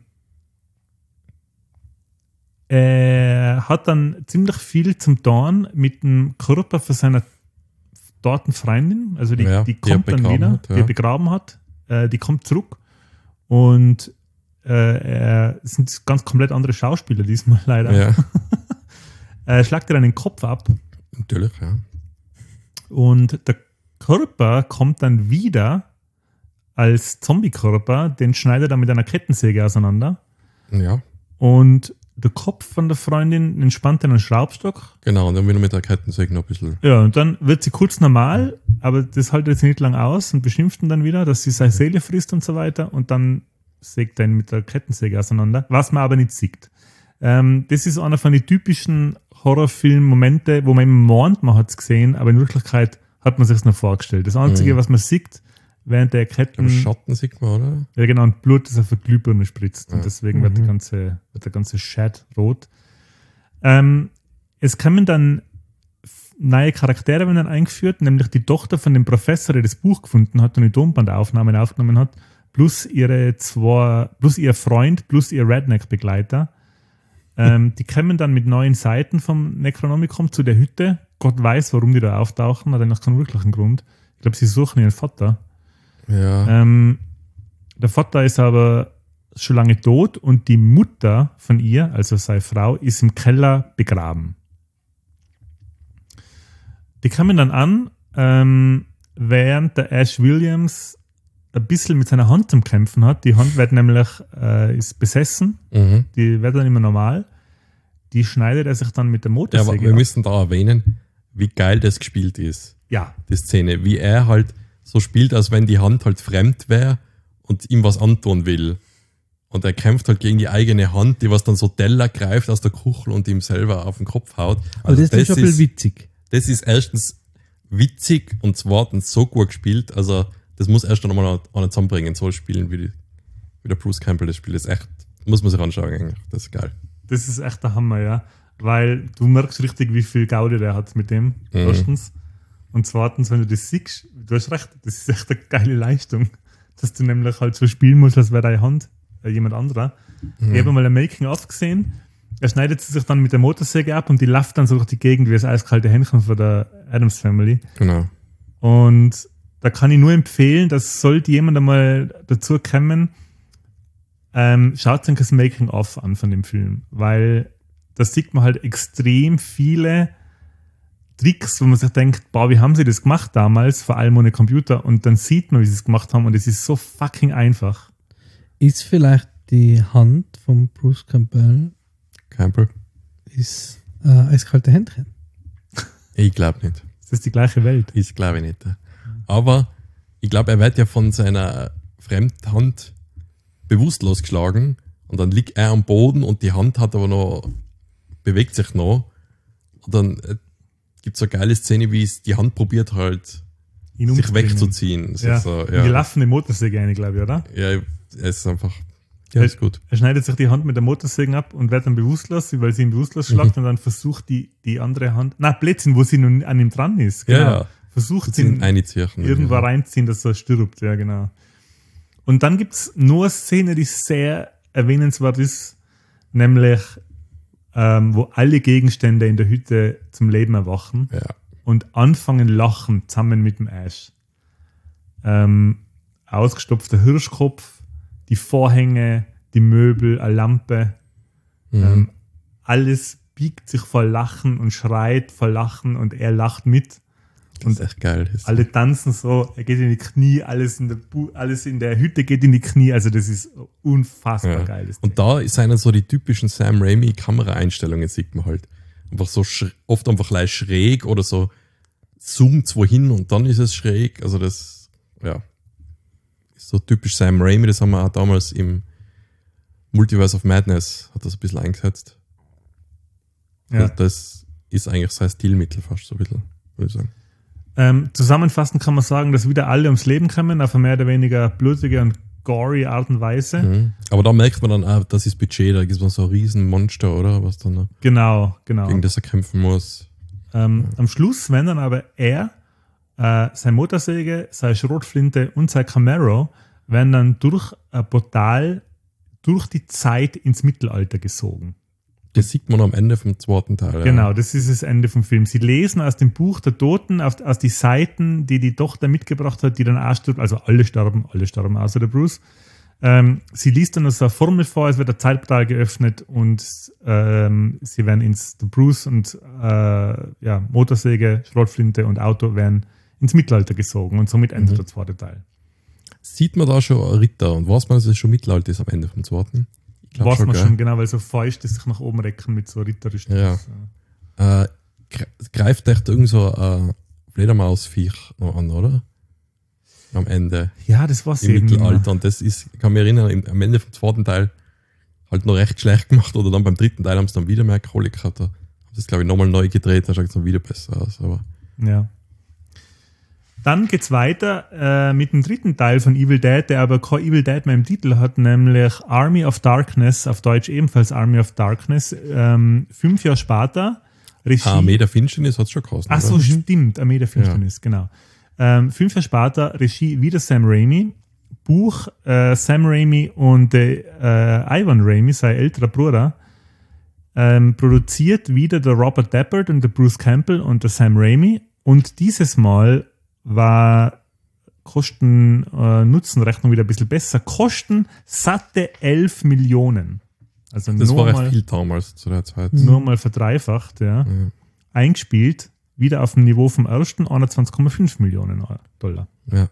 er hat dann ziemlich viel zum Tun mit dem Körper von seiner toten Freundin, also die, Ja, die die er kommt dann begraben wieder, hat, ja. die er begraben hat, äh, die kommt zurück und äh, er es sind ganz komplett andere Schauspieler diesmal leider. Ja, Er schlagt ihr dann den Kopf ab natürlich, ja. und der Körper kommt dann wieder als Zombie-Körper, den schneidet er mit einer Kettensäge auseinander Ja, und der Kopf von der Freundin entspannt in einen Schraubstock. genau. Und dann wieder mit der Kettensäge noch ein bisschen. Ja, und dann wird sie kurz normal, aber das hält jetzt nicht lang aus und beschimpft ihn dann wieder, dass sie seine Seele frisst und so weiter und dann sägt er ihn mit der Kettensäge auseinander, was man aber nicht sieht. Ähm, das ist einer von den typischen Horrorfilm-Momente, wo man immer meint, man hat es gesehen, aber in Wirklichkeit hat man sich es noch vorgestellt. Das Einzige, Mhm. was man sieht, während der Ich Ketten... glaube, Schatten sieht man, oder? Ja, genau, und Blut, das auf der Glühbirne spritzt. Ja. Und deswegen wird, der ganze, wird der ganze Chat rot. Ähm, es kommen dann f- neue Charaktere werden dann eingeführt, nämlich die Tochter von dem Professor, der das Buch gefunden hat und die Tonbandaufnahmen aufgenommen hat, plus ihre zwei, plus ihr Freund, plus ihr Redneck-Begleiter. Ähm, die kommen dann mit neuen Seiten vom Necronomicon zu der Hütte. Gott weiß, warum die da auftauchen, hat eigentlich keinen wirklichen Grund. Ich glaube, sie suchen ihren Vater. Ja. Ähm, der Vater ist aber schon lange tot und die Mutter von ihr, also seine Frau, ist im Keller begraben. Die kamen dann an, ähm, während der Ash Williams ein bisschen mit seiner Hand zum Kämpfen hat. Die Hand wird nämlich äh, ist besessen, Mhm. die wird dann immer normal. Die schneidet er sich dann mit der Ja, Motorsäge aber wir ab. müssen da erwähnen, wie geil das gespielt ist, Ja, die Szene. Wie er halt so spielt, als wenn die Hand halt fremd wäre und ihm was antun will. Und er kämpft halt gegen die eigene Hand, die was dann so Teller greift aus der Kuchel und ihm selber auf den Kopf haut. Aber das ist schon ein bisschen witzig. das ist erstens witzig und zweitens so gut gespielt. Also, das muss erst noch mal einer zusammenbringen, so spielen wie, die, wie der Bruce Campbell das spielt. Das ist echt, muss man sich anschauen eigentlich. Das ist geil. das ist echt der Hammer, ja. Weil du merkst richtig, wie viel Gaudi der hat mit dem, erstens. Und zweitens, wenn du das siehst, du hast recht, das ist echt eine geile Leistung, dass du nämlich halt so spielen musst, als wäre deine Hand äh, jemand anderer. Ich habe mal ein Making-of gesehen, er schneidet sie sich dann mit der Motorsäge ab und die läuft dann so durch die Gegend wie das eiskalte Händchen von der Addams Family. Genau. Und da kann ich nur empfehlen, dass sollte jemand einmal dazu kommen, ähm, schaut euch das Making-of an von dem Film, weil da sieht man halt extrem viele Tricks, wo man sich denkt, boah, wie haben sie das gemacht damals, vor allem ohne Computer, und dann sieht man, wie sie es gemacht haben und es ist so fucking einfach. Ist vielleicht die Hand von Bruce Campbell Campbell? Ist äh, eiskalte Händchen? Ich glaube nicht. Das ist die gleiche Welt. Ich glaube nicht. Aber ich glaube, er wird ja von seiner Fremdhand bewusstlos geschlagen und dann liegt er am Boden und die Hand hat aber noch, bewegt sich noch. Und dann äh, gibt es so eine geile Szene, wie es die Hand probiert halt, Ihn sich umzubringen. wegzuziehen. Das Ja. ist so, Die ja. laufende Motorsäge eine, glaube ich, oder? ja, er ist einfach, ja, ist gut. Er schneidet sich die Hand mit der Motorsäge ab und wird dann bewusstlos, weil sie ihn bewusstlos schlagt Mhm. und dann versucht die, die andere Hand, na Blödsinn, wo sie nun an ihm dran ist, Ja, genau. ja. Versucht Ihn ihn einziehen. irgendwo reinziehen, dass er stirbt, ja genau. Und dann gibt es nur eine Szene, die sehr erwähnenswert ist, nämlich ähm, wo alle Gegenstände in der Hütte zum Leben erwachen Ja. und anfangen lachen zusammen mit dem Ash. Ähm, ausgestopfter Hirschkopf, die Vorhänge, die Möbel, eine Lampe, Mhm. ähm, alles biegt sich vor Lachen und schreit vor Lachen und er lacht mit. Das ist echt geil. Das ist Alle tanzen so, er geht in die Knie, alles in der, Bu- alles in der Hütte geht in die Knie, also das ist unfassbar Ja. geil. Das Und da ist einer so die typischen Sam Raimi Kameraeinstellungen, sieht man halt. Einfach so sch- oft einfach leicht schräg oder so zoomt wohin und dann ist es schräg. Also das, ja, ist so typisch Sam Raimi. Das haben wir auch damals im Multiverse of Madness, hat das ein bisschen eingesetzt. ja. Also das ist eigentlich sein Stilmittel fast so ein bisschen, würde ich sagen. ähm, zusammenfassend kann man sagen, dass wieder alle ums Leben kommen, auf eine mehr oder weniger blutige und gory Art und Weise. Mhm. Aber da merkt man dann auch, das ist Budget, da gibt es so ein Riesenmonster, oder? Was dann Genau, genau. gegen das er kämpfen muss. Ähm, am Schluss werden dann aber er, äh, seine Motorsäge, seine Schrotflinte und sein Camaro werden dann durch ein Portal durch die Zeit ins Mittelalter gesogen. Das sieht man am Ende vom zweiten Teil. Ja. Genau, das ist das Ende vom Film. Sie lesen aus dem Buch der Toten, auf, aus die Seiten, die die Tochter mitgebracht hat, die dann auch stirbt. Also alle sterben, alle sterben, außer der Bruce. Ähm, sie liest dann so eine Formel vor, es wird ein Zeitportal geöffnet und ähm, sie werden ins, der Bruce und äh, ja, Motorsäge, Schrotflinte und Auto werden ins Mittelalter gesogen und somit endet Mhm. der zweite Teil. Sieht man da schon Ritter und weiß man, dass es schon Mittelalter ist am Ende vom zweiten? Ich glaub Weiß man gell? schon genau, weil so Fäuste sich nach oben recken mit so Ritterrüstung. Ja. Äh, gre- greift echt irgend so ein Fledermausviech noch an, oder? Am Ende. Ja, das war's Im eben. Mittelalter. Und das ist, ich kann mich erinnern, im, am Ende vom zweiten Teil halt noch recht schlecht gemacht. Oder dann beim dritten Teil haben sie dann wieder mehr Kohle gehabt. Da haben sie das, glaube ich, nochmal neu gedreht, da schaut es dann wieder besser aus. Aber Ja. Dann geht's weiter äh, mit dem dritten Teil von Evil Dead, der aber kein Evil Dead mehr im Titel hat, nämlich Army of Darkness, auf Deutsch ebenfalls Army of Darkness. Ähm, fünf Jahre später. Regie. Armee der Finsternis hat es schon gekostet. Ach so, oder? stimmt, Armee der Finsternis, genau. Ähm, fünf Jahre später, Regie wieder Sam Raimi. Buch äh, Sam Raimi und äh, äh, Ivan Raimi, sein älterer Bruder. Ähm, produziert wieder der Robert Deppard und der Bruce Campbell und der Sam Raimi. Und dieses Mal war Kosten-Nutzen-Rechnung wieder ein bisschen besser. Kosten satte elf Millionen. Also Das nur war mal, recht viel damals zu der Zeit. nur mal verdreifacht, ja. Ja. Eingespielt, wieder auf dem Niveau vom ersten, einundzwanzig Komma fünf Millionen Dollar. Ja.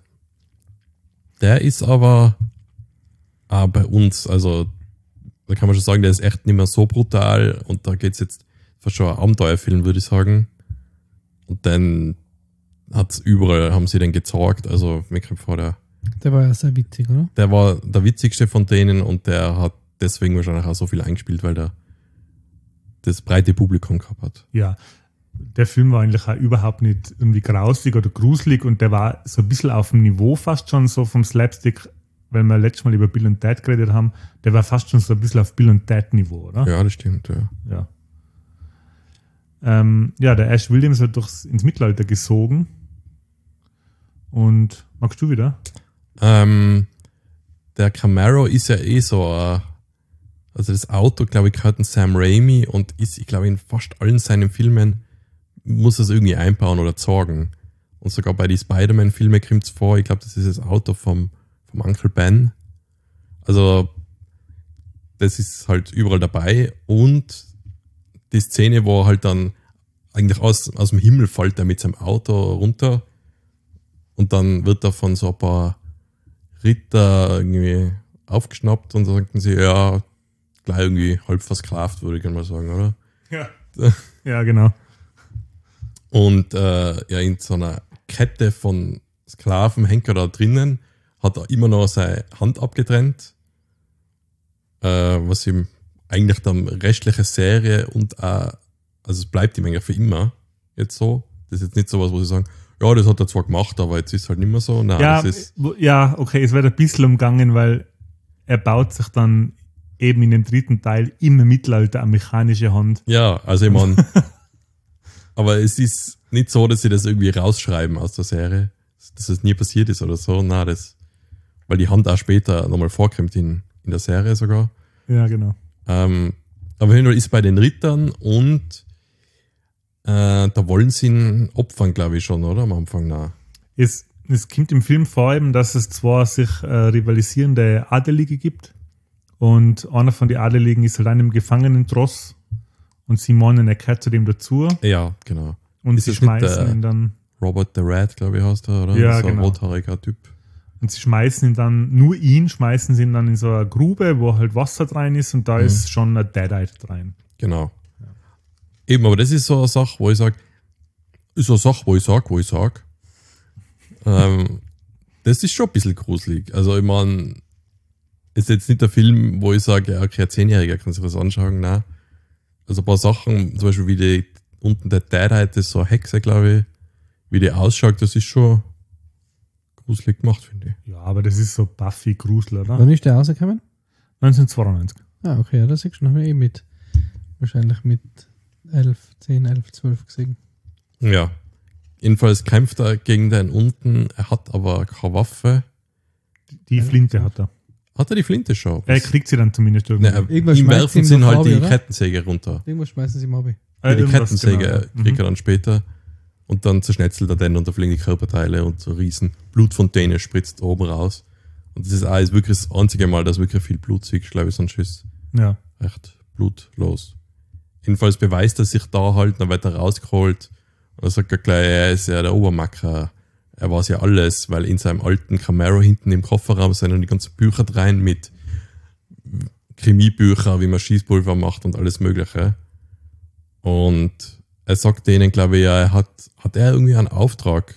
Der ist aber auch bei uns, also da kann man schon sagen, der ist echt nicht mehr so brutal und da geht's jetzt fast schon ein Abenteuerfilm, würde ich sagen. Und dann hat's überall, haben sie den gezeigt, also mir kommt vor, der, Der war ja sehr witzig, oder? der war der witzigste von denen und der hat deswegen wahrscheinlich auch so viel eingespielt, weil der das breite Publikum gehabt hat. Ja, der Film war eigentlich auch überhaupt nicht irgendwie grausig oder gruselig und der war so ein bisschen auf dem Niveau fast schon so vom Slapstick, weil wir letztes Mal über Bill und Ted geredet haben, der war fast schon so ein bisschen auf Bill und Ted Niveau, oder? Ja, das stimmt, ja. Ja. Ähm, ja, der Ash Williams wird durchs, ins Mittelalter gesogen. Und magst du wieder? Ähm, der Camaro ist ja eh so, äh, also das Auto, glaube ich, gehört an Sam Raimi und ist, ich glaube, in fast allen seinen Filmen muss er es irgendwie einbauen oder sorgen. Und sogar bei den Spider-Man-Filmen kommt es vor. Ich glaube, das ist das Auto vom, vom Uncle Ben. Also, das ist halt überall dabei. Und die Szene, wo er halt dann eigentlich aus, aus dem Himmel fällt, er mit seinem Auto runter. Und dann wird er von so ein paar Ritter irgendwie aufgeschnappt und dann sagten sie, ja, gleich irgendwie halb versklavt, würde ich gerne mal sagen, oder? Ja, ja genau. Und äh, ja, in so einer Kette von Sklaven hängt er da drinnen, hat er immer noch seine Hand abgetrennt, äh, was ihm eigentlich dann restliche Serie und auch, also es bleibt ihm eigentlich für immer jetzt so. Das ist jetzt nicht so was, wo sie sagen, ja, das hat er zwar gemacht, aber jetzt ist es halt nicht mehr so. Nein, ja, das ist, wo- ja, okay, es wird ein bisschen umgangen, weil er baut sich dann eben in dem dritten Teil im Mittelalter eine mechanische Hand. ja, also ich meine, aber es ist nicht so, dass sie das irgendwie rausschreiben aus der Serie, dass es nie passiert ist oder so. Nein, das, weil die Hand auch später nochmal vorkommt in, in der Serie sogar. Ja, genau. Ähm, aber wenn du ist bei den Rittern und äh, da wollen sie ihn opfern, glaube ich schon, oder? Am Anfang, na. Es, es kommt im Film vor allem, dass es zwar sich äh, rivalisierende Adelige gibt und einer von den Adeligen ist halt einem Gefangenentross und sie meinen, er gehört zu dem dazu Ja, genau. und Ist sie das nicht schmeißen der- ihn dann Robert the Rat, glaube ich, heißt er, oder? Ja, so ein genau. rothaariger Typ. und sie schmeißen ihn dann, nur ihn schmeißen sie ihn dann in so eine Grube, wo halt Wasser drin ist und da Mhm. ist schon ein Deadite drin. Genau. Eben, aber das ist so eine Sache, wo ich sage, ist so eine Sache, wo ich sage, wo ich sage, ähm, das ist schon ein bisschen gruselig. Also ich meine, ist jetzt nicht der Film, wo ich sage, ja, okay, ein Zehnjähriger kann sich das anschauen, nein. Also ein paar Sachen, zum Beispiel wie die, unten der Deadite, das ist so eine Hexe, glaube ich, wie die ausschaut, das ist schon gruselig gemacht, finde ich. Ja, aber das ist so Buffy-Grusel, oder? Wann ist der rausgekommen? neunzehnhundertzweiundneunzig. Ah, okay, ja, das ist schon haben wir eh mit. Wahrscheinlich mit elf, zehn, elf, zwölf gesehen. Ja. Jedenfalls kämpft er gegen den unten, er hat aber keine Waffe. Die Flinte hat er. Hat er die Flinte schon? Er kriegt sie dann zumindest irgendwie. Nein, Irgendwas ihm schmeißt werfen ihm sie noch halt Farbe, die oder? Kettensäge runter. Irgendwas schmeißen sie mal ab. Äh, Ja, die irgendwas, Kettensäge genau. kriegt Mhm. er dann später. Und dann zerschnetzelt er den und da fliegen die Körperteile und so riesen Blutfontäne spritzt oben raus. Und das ist auch ist wirklich das einzige Mal, dass wirklich viel Blut siehst, glaube ich, sonst ist Ja. recht blutlos. Jedenfalls beweist er sich da halt, dann wird er rausgeholt und dann sagt er gleich, er ist ja der Obermacker. Er weiß ja alles, weil in seinem alten Camaro hinten im Kofferraum sind dann die ganzen Bücher rein mit Chemiebücher, wie man Schießpulver macht und alles Mögliche. Und er sagt denen, glaube ich, ja, er hat, hat er irgendwie einen Auftrag.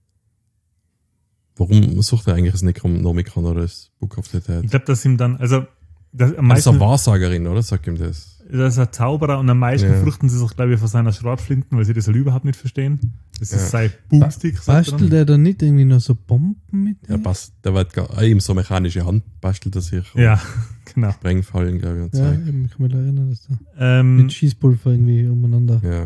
Warum sucht er eigentlich das Necronomicon oder das Book of the Dead? Ich glaube, dass ihm dann, also das, am Er ist eine meisten, Wahrsagerin, oder? Sagt ihm das. das ist ein Zauberer und am meisten Ja. fürchten sie sich, glaube ich, vor seiner Schrotflinten, weil sie das halt überhaupt nicht verstehen. Das Ja. ist sein Boomstick. sagt er dann. Bastelt er da nicht irgendwie noch so Bomben mit? Ja, passt. Der wird gar, eben so mechanische Hand bastelt er sich. Ja, genau. Sprengfallen, glaube ich, und Ja, Zeug. eben, ich kann mich da erinnern, dass da Ähm, mit Schießpulver irgendwie umeinander. Ja.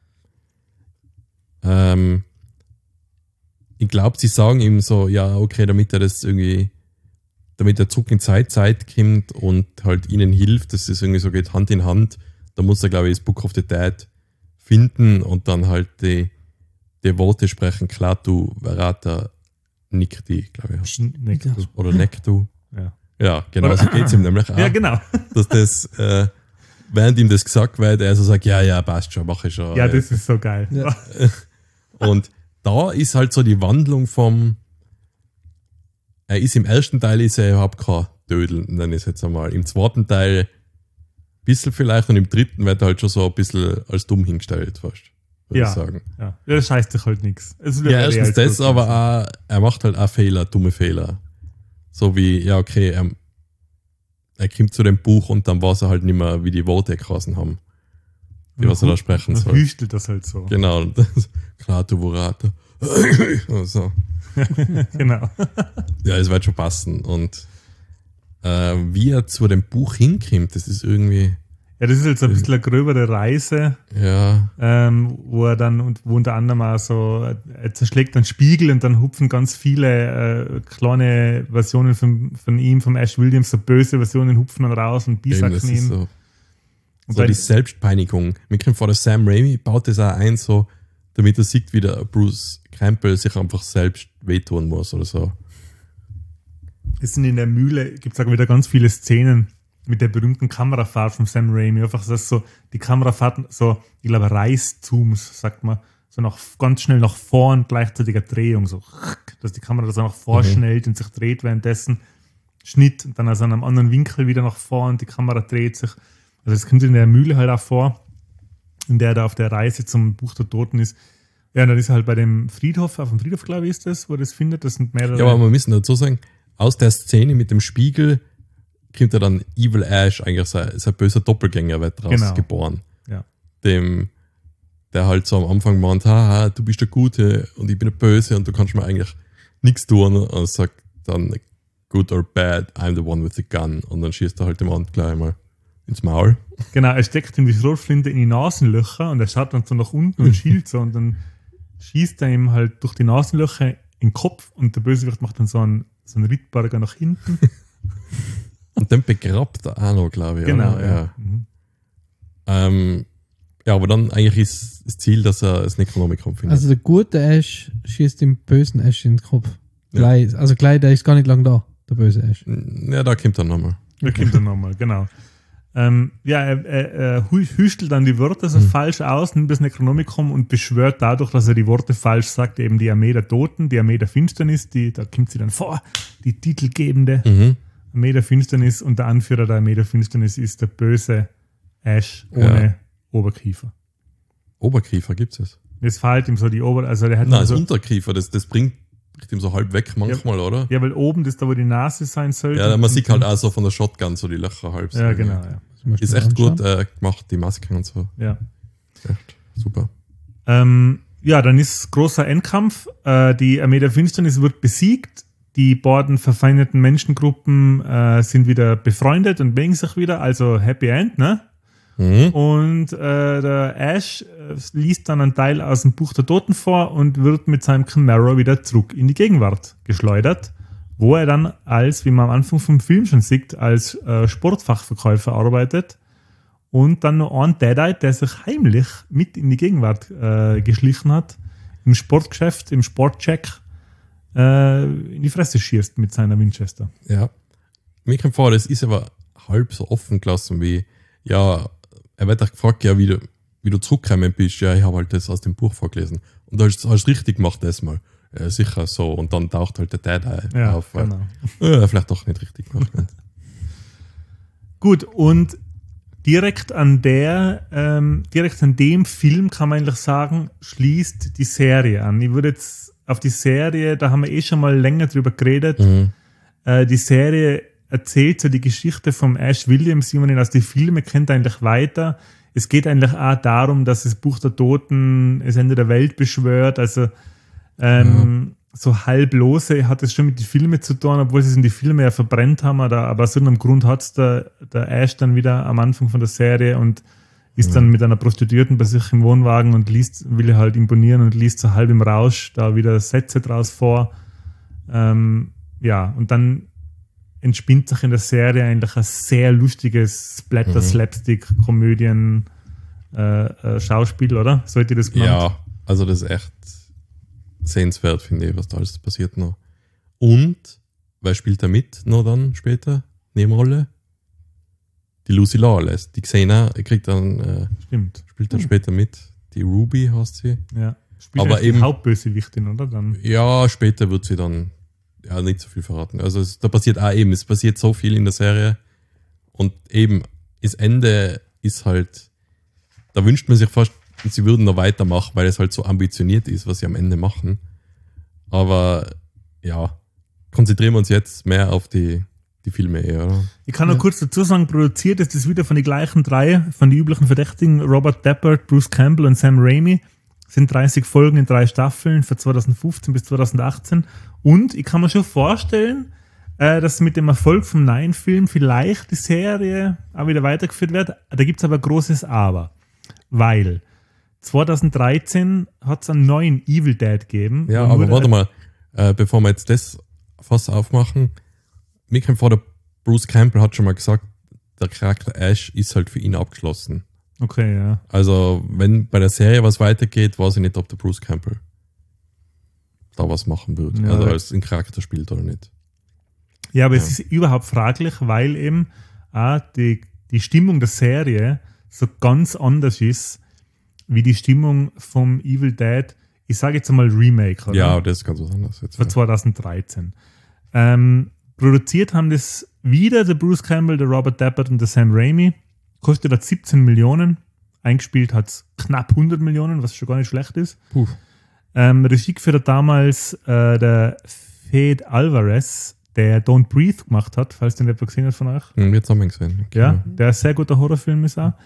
Ähm, ich glaube, sie sagen ihm so, ja, okay, damit er das irgendwie, damit er zurück in Zeit, Zeit kommt und halt ihnen hilft, dass es irgendwie so geht, Hand in Hand, da muss er, glaube ich, das Book of the Dead finden und dann halt die, die Worte sprechen, klar, du, Verrata, Nikti, glaube ich. nicht, Ja. Oder Nektu. ja. Ja, genau, so geht es ihm nämlich auch. ja, genau. Dass das, äh, während ihm das gesagt wird, er so sagt, ja, ja, passt schon, mache ich schon. Ja, das ist so geil. Ja. Und da ist halt so die Wandlung vom, er ist im ersten Teil ist er überhaupt kein Dödel, nenne ich es jetzt einmal. Im zweiten Teil ein bisschen vielleicht und im dritten wird er halt schon so ein bisschen als dumm hingestellt, fast, würde Ja. ich sagen. Ja, das scheißt sich halt nichts. Ja, erstens das, aber auch, er macht halt auch Fehler, dumme Fehler. So wie, ja, okay, er, er kommt zu dem Buch und dann weiß er halt nicht mehr, wie die Worte geheißen haben. Die, was er da sprechen Dann soll. hüstelt das halt so. Genau. Klar, du Vorate. So. Genau. Ja, es wird schon passen. Und äh, wie er zu dem Buch hinkommt, das ist irgendwie, Ja, das ist jetzt ein bisschen eine gröbere Reise, ja, ähm, wo er dann, und wo unter anderem auch so, er zerschlägt einen Spiegel und dann hupfen ganz viele äh, kleine Versionen von, von ihm, vom Ash Williams, so böse Versionen hupfen dann raus und eben, das bisacken ist ihn. so, Und so dann- die Selbstpeinigung. Mir kommt vor, der Sam Raimi baut das auch ein, so, damit er sieht, wie der Bruce Campbell sich einfach selbst wehtun muss oder so. Es sind in der Mühle, gibt es auch wieder ganz viele Szenen mit der berühmten Kamerafahrt von Sam Raimi. Einfach, dass so die Kamerafahrt so, ich glaube, Reißzooms, sagt man, so nach, ganz schnell nach vorn, gleichzeitiger Drehung, so, dass die Kamera so nach vorschnellt mhm. und sich dreht währenddessen. Schnitt und dann also an einem anderen Winkel wieder nach vorn, die Kamera dreht sich. Also das kommt in der Mühle halt auch vor, in der da auf der Reise zum Buch der Toten ist. Ja, und dann ist er halt bei dem Friedhof, auf dem Friedhof, glaube ich, ist das, wo er das findet. Das sind mehrere. Ja, aber wir müssen dazu sagen, aus der Szene mit dem Spiegel kommt er dann Evil Ash, eigentlich sein, sein böser Doppelgänger, wird draus Genau. geboren. Ja. Dem, der halt so am Anfang meint, haha, du bist der Gute und ich bin der Böse und du kannst mir eigentlich nichts tun. Und sagt dann, good or bad, I'm the one with the gun. Und dann schießt er halt dem anderen gleich mal ins Maul. Genau, er steckt ihm die Schrotflinte in die Nasenlöcher und er schaut dann so nach unten und schielt so und dann schießt er ihm halt durch die Nasenlöcher in den Kopf und der Bösewicht macht dann so einen, so einen Rittberger nach hinten. Und dann begrabt er auch noch, glaube ich. Genau, oder? ja. Ja. Mhm. Ähm, ja, aber dann eigentlich ist das Ziel, dass er das Necronomicon findet. Also der gute Ash schießt dem bösen Ash in den Kopf. Ja. Gleich, also gleich, der ist gar nicht lang da, der böse Ash. Ja, da kommt er nochmal. Da kommt er nochmal, genau. Ähm, ja, er, er, er hü- hüstelt dann die Wörter so Mhm. falsch aus, nimmt das Necronomicon und beschwört dadurch, dass er die Worte falsch sagt, eben die Armee der Toten, die Armee der Finsternis, die, da kommt sie dann vor, die titelgebende Mhm. Armee der Finsternis und der Anführer der Armee der Finsternis ist der böse Ash ohne Ja. Oberkiefer. Oberkiefer gibt's es. Das fällt ihm so die Ober... Also der hat Nein, das so, Unterkiefer, das, das bringt bricht ihm so halb weg manchmal, oder? ja, weil oben das da, wo die Nase sein sollte. Ja, man sieht halt auch so von der Shotgun so die Löcher halb. so. Ja, genau, ja. Ist echt gut äh, gemacht, die Masken und so. ja. Echt super. Ähm, ja, dann ist großer Endkampf. Äh, die Armee der Finsternis wird besiegt. Die beiden verfeindeten Menschengruppen äh, sind wieder befreundet und mögen sich wieder. Also Happy End, ne? Mhm. Und äh, der Ash äh, liest dann einen Teil aus dem Buch der Toten vor und wird mit seinem Camaro wieder zurück in die Gegenwart geschleudert, wo er dann als, wie man am Anfang vom Film schon sieht, als äh, Sportfachverkäufer arbeitet und dann noch ein Deadeye, der sich heimlich mit in die Gegenwart äh, geschlichen hat, im Sportgeschäft, im Sportcheck äh, in die Fresse schießt mit seiner Winchester. Ja. Mir kommt vor, das ist aber halb so offen gelassen wie, ja, er wird auch gefragt, ja, wie du, wie du zurückgekommen bist. Ja, ich habe halt das aus dem Buch vorgelesen. Und da hast du richtig gemacht, das mal. Ja, sicher so. Und dann taucht halt der Dad Ja, auf. Weil, genau. ja, vielleicht doch nicht richtig gemacht. Gut, und direkt an der, ähm, direkt an dem Film kann man eigentlich sagen, schließt die Serie an. Ich würde jetzt auf die Serie, da haben wir eh schon mal länger drüber geredet. Mhm. Äh, die Serie erzählt so die Geschichte vom Ash Williams, wie man ihn aus den Filmen kennt, eigentlich weiter. Es geht eigentlich auch darum, dass das Buch der Toten das Ende der Welt beschwört. Also ähm, ja. so halblose hat es schon mit den Filmen zu tun, obwohl sie es in die Filme ja verbrennt haben. Oder, aber aus irgendeinem Grund hat es der, der Ash dann wieder am Anfang von der Serie und ist dann mit einer Prostituierten bei sich im Wohnwagen und liest, will halt imponieren und liest so halb im Rausch da wieder Sätze draus vor. Ähm, ja, und dann entspinnt sich in der Serie eigentlich ein sehr lustiges Splatter-Slapstick-Komödien-Schauspiel, oder? Sollte das genannt? Ja, also das ist echt sehenswert, finde ich, was da alles passiert noch. Und, wer spielt da mit noch dann später? Nebenrolle? Die Lucy Lawless. Die Xena kriegt dann, äh, Stimmt. spielt dann später mit. Die Ruby heißt sie. Ja. Spielt Aber aber eben eben- die Hauptbösewichtin, oder? Dann. Ja, später wird sie dann ja nicht so viel verraten. Also es, da passiert auch eben, es passiert so viel in der Serie und eben das Ende ist halt, da wünscht man sich fast, sie würden noch weitermachen, weil es halt so ambitioniert ist, was sie am Ende machen. Aber ja, konzentrieren wir uns jetzt mehr auf die, die Filme eher, oder? Ich kann noch Ja. kurz dazu sagen, produziert ist das wieder von den gleichen drei, von den üblichen Verdächtigen, Robert Deppard, Bruce Campbell und Sam Raimi. Sind dreißig Folgen in drei Staffeln von zweitausendfünfzehn bis zweitausendachtzehn. Und ich kann mir schon vorstellen, äh, dass mit dem Erfolg vom neuen Film vielleicht die Serie auch wieder weitergeführt wird. Da gibt es aber ein großes Aber. Weil zweitausenddreizehn hat es einen neuen Evil Dead gegeben. Ja, wo aber nur warte der- mal, äh, bevor wir jetzt das Fass aufmachen, mir kommt vor, der Bruce Campbell hat schon mal gesagt, der Charakter Ash ist halt für ihn abgeschlossen. Okay, ja. Also, wenn bei der Serie was weitergeht, weiß ich nicht, ob der Bruce Campbell da was machen wird. Ja, also, aber- als ein Charakter spielt oder nicht. Ja, aber Ja. es ist überhaupt fraglich, weil eben auch die, die Stimmung der Serie so ganz anders ist, wie die Stimmung vom Evil Dead, ich sage jetzt einmal Remake, oder? Ja, das ist ganz was anderes jetzt. Von Ja. zweitausenddreizehn. Ähm, produziert haben das wieder der Bruce Campbell, der Robert Tappert und der Sam Raimi. Kostet hat siebzehn Millionen. Eingespielt hat es knapp hundert Millionen, was schon gar nicht schlecht ist. Puh. Ähm, Regie geführt hat damals äh, der Fede Alvarez, der Don't Breathe gemacht hat, falls den jemand gesehen hat von euch. Hm, jetzt haben wir gesehen. Okay. Ja, der ein sehr guter Horrorfilm ist auch.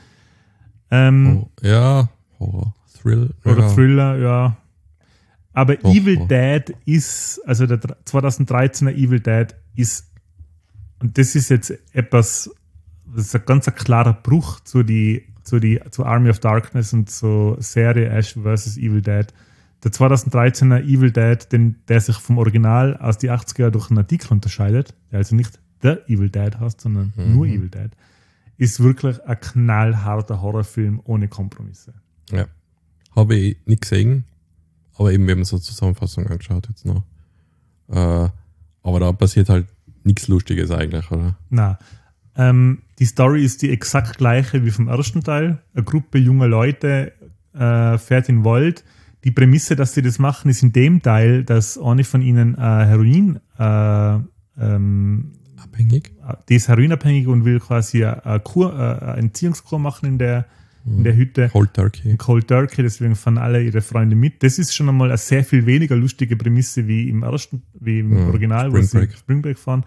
Ähm, Oh, ja, Horror, Thrill. Oder ja. Thriller, ja. Aber Doch, Evil doch. Dead ist, also der zweitausenddreizehner Evil Dead ist, und das ist jetzt etwas, das ist ein ganz ein klarer Bruch zu die, zu die, zu Army of Darkness und zur Serie Ash versus. Evil Dead. Der zweitausenddreizehner Evil Dead, den, der sich vom Original aus die achtziger durch einen Artikel unterscheidet, der also nicht The Evil Dead heißt, sondern Mhm. nur Evil Dead, ist wirklich ein knallharter Horrorfilm ohne Kompromisse. Ja. Habe ich nicht gesehen, aber eben, wir haben so eine Zusammenfassung angeschaut jetzt noch. Äh, aber da passiert halt nichts Lustiges eigentlich, oder? Na, ähm, die Story ist die exakt gleiche wie vom ersten Teil. Eine Gruppe junger Leute äh, fährt in den Wald. Die Prämisse, dass sie das machen, ist in dem Teil, dass eine von ihnen äh, Heroin, äh, ähm, Abhängig? die ist heroinabhängig und will quasi eine, eine, Kur, äh, eine Entziehungskur machen in der, in der Hütte. Cold Turkey. Cold Turkey, deswegen fahren alle ihre Freunde mit. Das ist schon einmal eine sehr viel weniger lustige Prämisse wie im ersten, wie im Ja, Original, Spring wo sie Break. Spring Break fahren.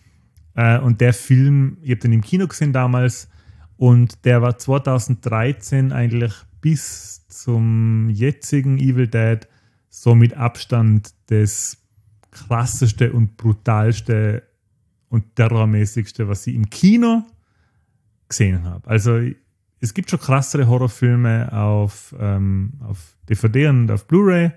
Äh, und der Film, ich habe den im Kino gesehen damals, und der war zweitausenddreizehn eigentlich bis zum jetzigen Evil Dead so mit Abstand das krasseste und brutalste und terrormäßigste, was ich im Kino gesehen habe. Also es gibt schon krassere Horrorfilme auf, ähm, auf D V D und auf Blu-ray,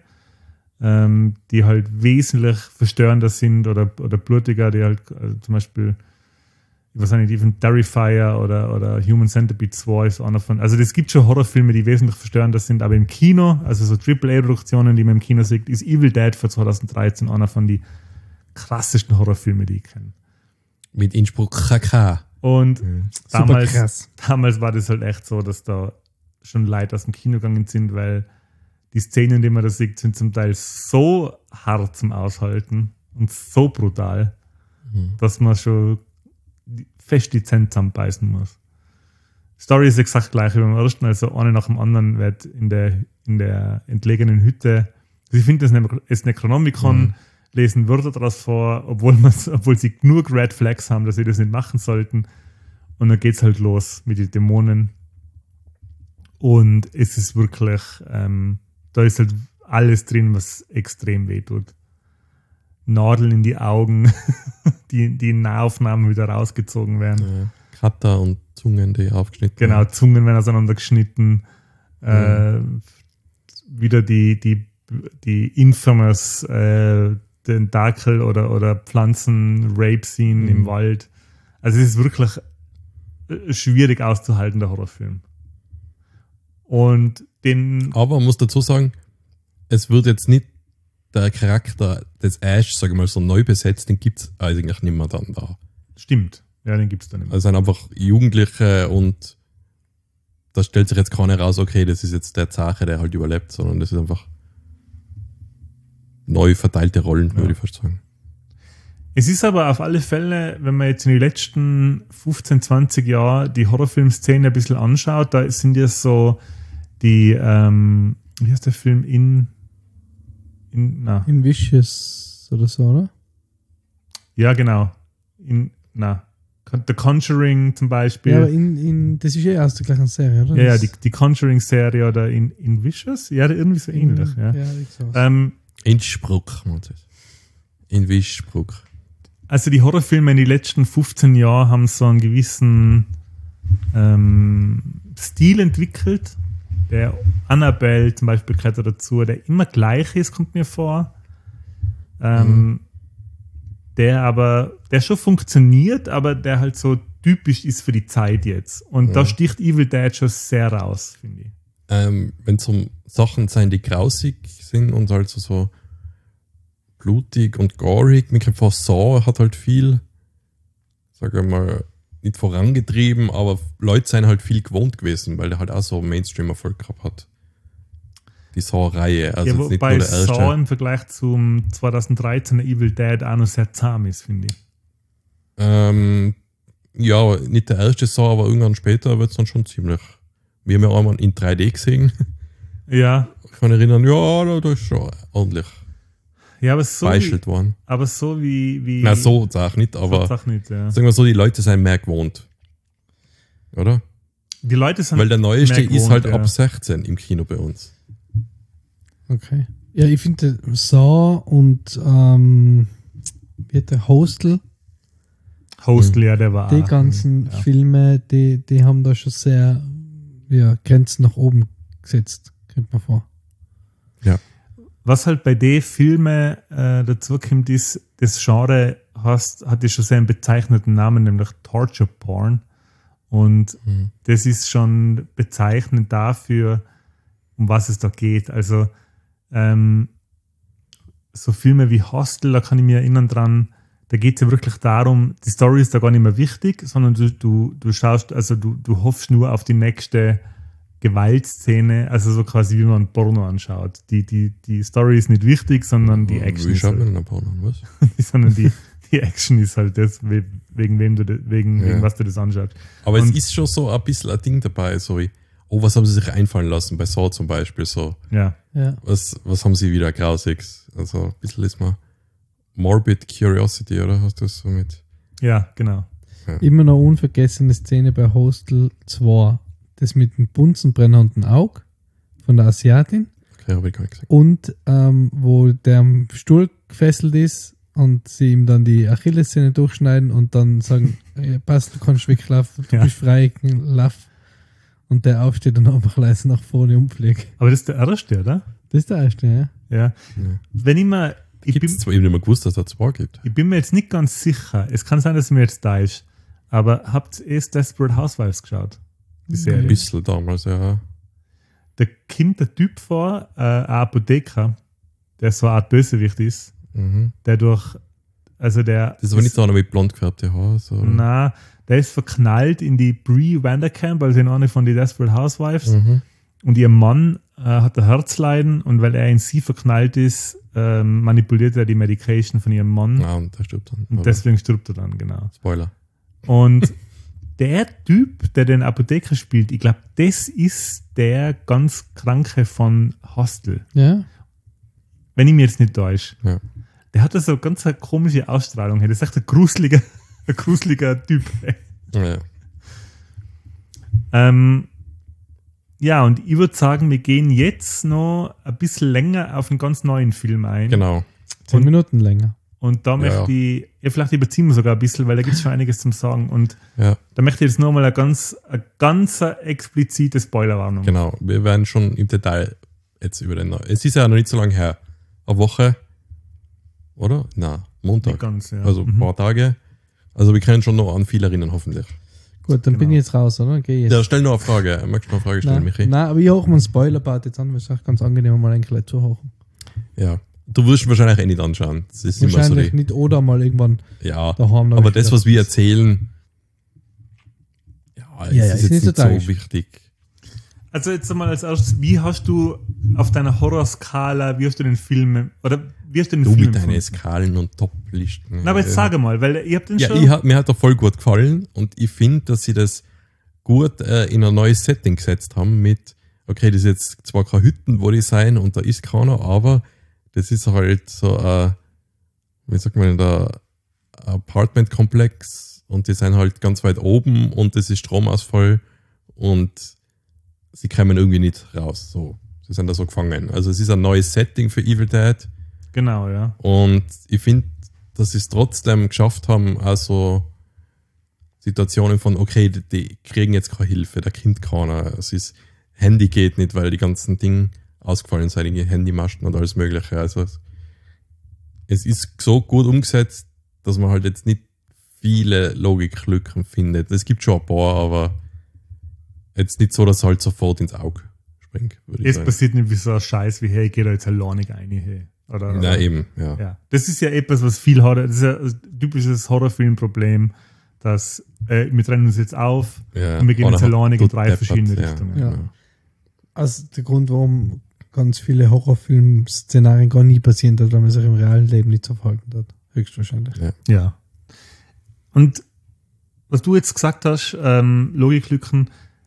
ähm, die halt wesentlich verstörender sind oder, oder blutiger, die halt also zum Beispiel, ich weiß nicht, even Terrifier oder, oder Human Centipede zwei ist einer von, also es gibt schon Horrorfilme, die wesentlich verstörender sind, aber im Kino, also so Triple A-Produktionen, die man im Kino sieht, ist Evil Dead von zweitausenddreizehn einer von den krassesten Horrorfilmen, die ich kenne. Mit Innsbruck K K. Und Super damals, krass. damals war das halt echt so, dass da schon Leute aus dem Kino gegangen sind, weil die Szenen, die man da sieht, sind zum Teil so hart zum Aushalten und so brutal, Mhm. dass man schon die- fest die Zähne zusammenbeißen muss. Die Story ist exakt gleich wie beim ersten, also eine nach dem anderen wird in der, in der entlegenen Hütte, also ich finde das nämlich ist Necronomicon, Mhm. lesen Wörter daraus vor, obwohl, man's, obwohl sie genug Red Flags haben, dass sie das nicht machen sollten. Und dann geht's halt los mit den Dämonen. Und es ist wirklich, ähm, da ist halt alles drin, was extrem wehtut. Nadeln in die Augen, die, die in Nahaufnahmen wieder rausgezogen werden. Ja. Cutter und Zungen, die aufgeschnitten Genau, werden. Zungen werden auseinandergeschnitten. Äh, wieder die, die, die infamous äh, Tentakel oder, oder Pflanzen-Rape-Scene Mhm. im Wald. Also es ist wirklich äh, schwierig auszuhalten, der Horrorfilm. Und den, Aber man muss dazu sagen, es wird jetzt nicht der Charakter des Ash, sage ich mal, so neu besetzt, den gibt es eigentlich nicht mehr dann da. stimmt, ja, den gibt es da nicht mehr. Also sind einfach Jugendliche und da stellt sich jetzt keiner raus, okay, das ist jetzt der Zache, der halt überlebt, sondern das ist einfach neu verteilte Rollen, Ja. würde ich fast sagen. Es ist aber auf alle Fälle, wenn man jetzt in den letzten fünfzehn, zwanzig Jahren die Horrorfilmszene ein bisschen anschaut, da sind ja so die, ähm, wie heißt der Film? In, in na, In Vicious oder so, oder? ja, genau. In, na, The Conjuring zum Beispiel. Ja, aber in, in, das ist eh aus der gleichen Serie, oder? ja, ja, Das- die, die Conjuring-Serie oder in, in Vicious? Ja, irgendwie so ähnlich. Ja. Ja, irgendwie sowas. Ähm, Innsbruck, man das. In Wischbruck. also die Horrorfilme in den letzten fünfzehn Jahren haben so einen gewissen ähm, Stil entwickelt. Der Annabelle zum Beispiel gehört da dazu, der immer gleich ist, kommt mir vor. Ähm, Mhm. Der aber, der schon funktioniert, aber der halt so typisch ist für die Zeit jetzt. Und Ja. da sticht Evil Dead schon sehr raus, finde ich. Ähm, wenn es um Sachen sein, die grausig sind und also so blutig und gorig, mir kommt vor, Saw hat halt viel, sag ich mal, nicht vorangetrieben, aber Leute sind halt viel gewohnt gewesen, weil der halt auch so Mainstream-Erfolg gehabt hat. Die Saw-Reihe, also ja, jetzt nicht wobei nur der erste. Saw im Vergleich zum zweitausenddreizehner Evil Dead auch noch sehr zahm ist, finde ich. Ähm, ja, nicht der erste Saw, aber irgendwann später wird es dann schon ziemlich. Wir haben ja einmal in drei D gesehen. Ja, Ich kann mich erinnern, ja, da da ist schon ordentlich ja aber so wie, beischelt worden. aber so wie, wie Na, so auch nicht, aber Sag nicht, ja. sagen wir so, die Leute sind mehr gewohnt. Oder? Die Leute sind Weil der neueste mehr ist gewohnt, halt ja. ab sechzehn im Kino bei uns. Okay. Ja, ich finde Saw und ähm, wie hat der Hostel, Hostel, ja, der war die auch- ganzen ja. Filme, die, die haben da schon sehr ja, Grenzen nach oben gesetzt, kommt man vor. Was halt bei den Filmen äh, dazu kommt, ist, das Genre hast, hat ja schon sehr einen bezeichneten Namen, nämlich Torture Porn. Und Mhm. das ist schon bezeichnend dafür, um was es da geht. Also ähm, so Filme wie Hostel, da kann ich mich erinnern dran, da geht es ja wirklich darum, die Story ist da gar nicht mehr wichtig, sondern du, du, du schaust, also du, du hoffst nur auf die nächste Gewaltszene, also so quasi wie man ein Porno anschaut. Die, die, die Story ist nicht wichtig, sondern die Action Wie ist schaut halt, man ein paar an, was? sondern die, die Action ist halt das, we- wegen wem du, de- wegen, Ja. wegen was du das anschaust. Aber Und- es ist schon so ein bisschen ein Ding dabei, so wie, oh, was haben sie sich einfallen lassen bei Saw zum Beispiel, so, Ja, Ja. was, was haben sie wieder Grausiges? Also ein bisschen ist mal Morbid Curiosity, oder hast du das so mit? ja, genau. Immer noch unvergessene Szene bei Hostel zwei. Das mit dem bunsenbrennenden Auge von der Asiatin Okay, habe ich gar nicht gesagt. und ähm, wo der am Stuhl gefesselt ist und sie ihm dann die Achillessehne durchschneiden und dann sagen, hey, passt, du kannst weglaufen, du Ja. bist frei, lauf. Und der aufsteht und einfach leise nach vorne umfliegt. Aber das ist der erste, oder? Das ist der erste, ja. Ja. Ja. Wenn ich mal, ich Gibt bin, es zwar eben nicht mehr gewusst, dass es da zwei gibt. ich bin mir jetzt nicht ganz sicher, es kann sein, dass mir jetzt da ist, aber habt ihr erst Desperate Housewives geschaut? Die Ein Serie. bisschen damals, ja. Da kommt der Typ vor, äh, ein Apotheker, der so eine Art Bösewicht ist, Mhm. der durch, also der. Das ist aber nicht so einer mit blond gefärbte Haare. So. Na, der ist verknallt in die Brie Vanderkamp, also in eine von den Desperate Housewives. Mhm. Und ihr Mann äh, hat ein Herzleiden und weil er in sie verknallt ist, ähm, manipuliert er die Medication von ihrem Mann. Ja, und der stirbt dann. Und Aber deswegen stirbt er dann, genau. Spoiler. Und der Typ, der den Apotheker spielt, ich glaube, das ist der ganz Kranke von Hostel. Ja. Wenn ich mir jetzt nicht täusche. Ja. Der hat da so ganz eine komische Ausstrahlung. Das ist echt ein gruseliger, ein gruseliger Typ. Ja. Ähm, ja, und ich würde sagen, wir gehen jetzt noch ein bisschen länger auf einen ganz neuen Film ein. Genau. Zehn Und- Minuten länger. Und da Ja, möchte ich, ja, vielleicht überziehen wir sogar ein bisschen, weil da gibt es schon einiges zum Sagen. Und Ja, da möchte ich jetzt nochmal eine ganz, eine ganz explizite Spoilerwarnung. genau. Wir werden schon im Detail jetzt über den. Es ist ja noch nicht so lange her. Eine Woche. Oder? Na, Montag. Nicht ganz, ja. Also ein Mhm. paar Tage. Also wir können schon noch an viel erinnern, hoffentlich. Gut, dann bin Genau. ich jetzt raus, oder? Geh jetzt. Ja, stell noch eine Frage. Magst du noch eine Frage stellen, Nein, Michi? nein, aber ich hoche mir einen Spoiler-Part jetzt an, weil es ist auch ganz angenehm, mal ein kleid zu hochen. Ja. Du wirst wahrscheinlich eh nicht anschauen. Das ist immer so Wahrscheinlich die, nicht oder mal irgendwann ja. daheim. noch Aber wieder. das, was wir erzählen, ja, es Ja, ja, ist ist jetzt nicht so nicht so tragisch. wichtig. Also jetzt einmal als erstes, wie hast du auf deiner Horrorskala, wie hast du den Film, oder wie hast du den Du Film mit deinen empfunden? Skalen und Top-Listen. Na, aber jetzt ja. sage mal, weil ich hab den Ja, schon... ich hab, mir hat er voll gut gefallen und ich finde, dass sie das gut äh, in ein neues Setting gesetzt haben mit, okay, das ist jetzt zwar keine Hütten, wo die sein und da ist keiner, aber das ist halt so ein, wie sagt man, der Apartment-Komplex und die sind halt ganz weit oben und das ist Stromausfall und sie kommen irgendwie nicht raus, so. Sie sind da so gefangen. Also es ist ein neues Setting für Evil Dead. Genau, ja. Und ich finde, dass sie es trotzdem geschafft haben, also Situationen von, okay, die, die kriegen jetzt keine Hilfe, da kommt keiner. Es ist, Handy geht nicht, weil die ganzen Dinge ausgefallen sind, die Handymasten und alles Mögliche. Also es, es ist so gut umgesetzt, dass man halt jetzt nicht viele Logiklücken findet. Es gibt schon ein paar, aber jetzt nicht so, dass es halt sofort ins Auge springt, würde ich Es sagen. passiert nicht wie so ein Scheiß wie, hey, geh da jetzt alleine rein. Hey. Oder, Na oder, eben, ja. ja. Das ist ja etwas, was viel Horror, das ist ja ein typisches Horrorfilmproblem, dass äh, wir trennen uns jetzt auf ja. und wir gehen Oder jetzt alleine in tut drei deppert, verschiedene ja. Richtungen. Ja. Also der Grund, warum ganz viele Horrorfilm-Szenarien gar nie passieren dort, weil man sich im realen Leben nicht so verhalten hat. Höchstwahrscheinlich. Ja. Ja. Und was du jetzt gesagt hast, ähm, Logiklücken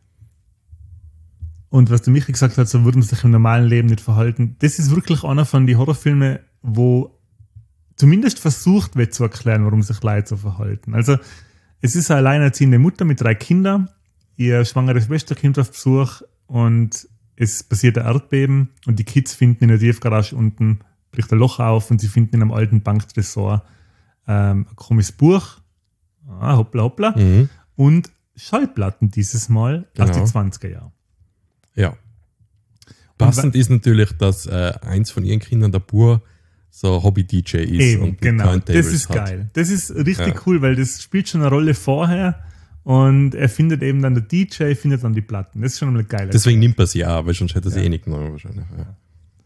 und was der Michi gesagt hat, so würde man sich im normalen Leben nicht verhalten, das ist wirklich einer von den Horrorfilmen, wo zumindest versucht wird zu erklären, warum sich Leute so verhalten. Also es ist eine alleinerziehende Mutter mit drei Kindern, ihr schwangeres Schwesterkind auf Besuch und es passiert ein Erdbeben und die Kids finden in der Tiefgarage unten, bricht ein Loch auf und sie finden in einem alten Banktresor ähm, ein komisches Buch, ah, hoppla hoppla, Mhm. und Schallplatten dieses Mal aus Genau. den zwanziger Jahren. Ja. Passend ist natürlich, dass äh, eins von ihren Kindern, der Bur, so Hobby-D J ist Eben, und genau. Turntables Das ist hat. geil. Das ist richtig Ja. cool, weil das spielt schon eine Rolle vorher und er findet eben dann der D J, findet dann die Platten. Das ist schon einmal geil. Deswegen nimmt er sie ja, weil sonst hätte er sie Ja. eh nicht genommen wahrscheinlich. Ja.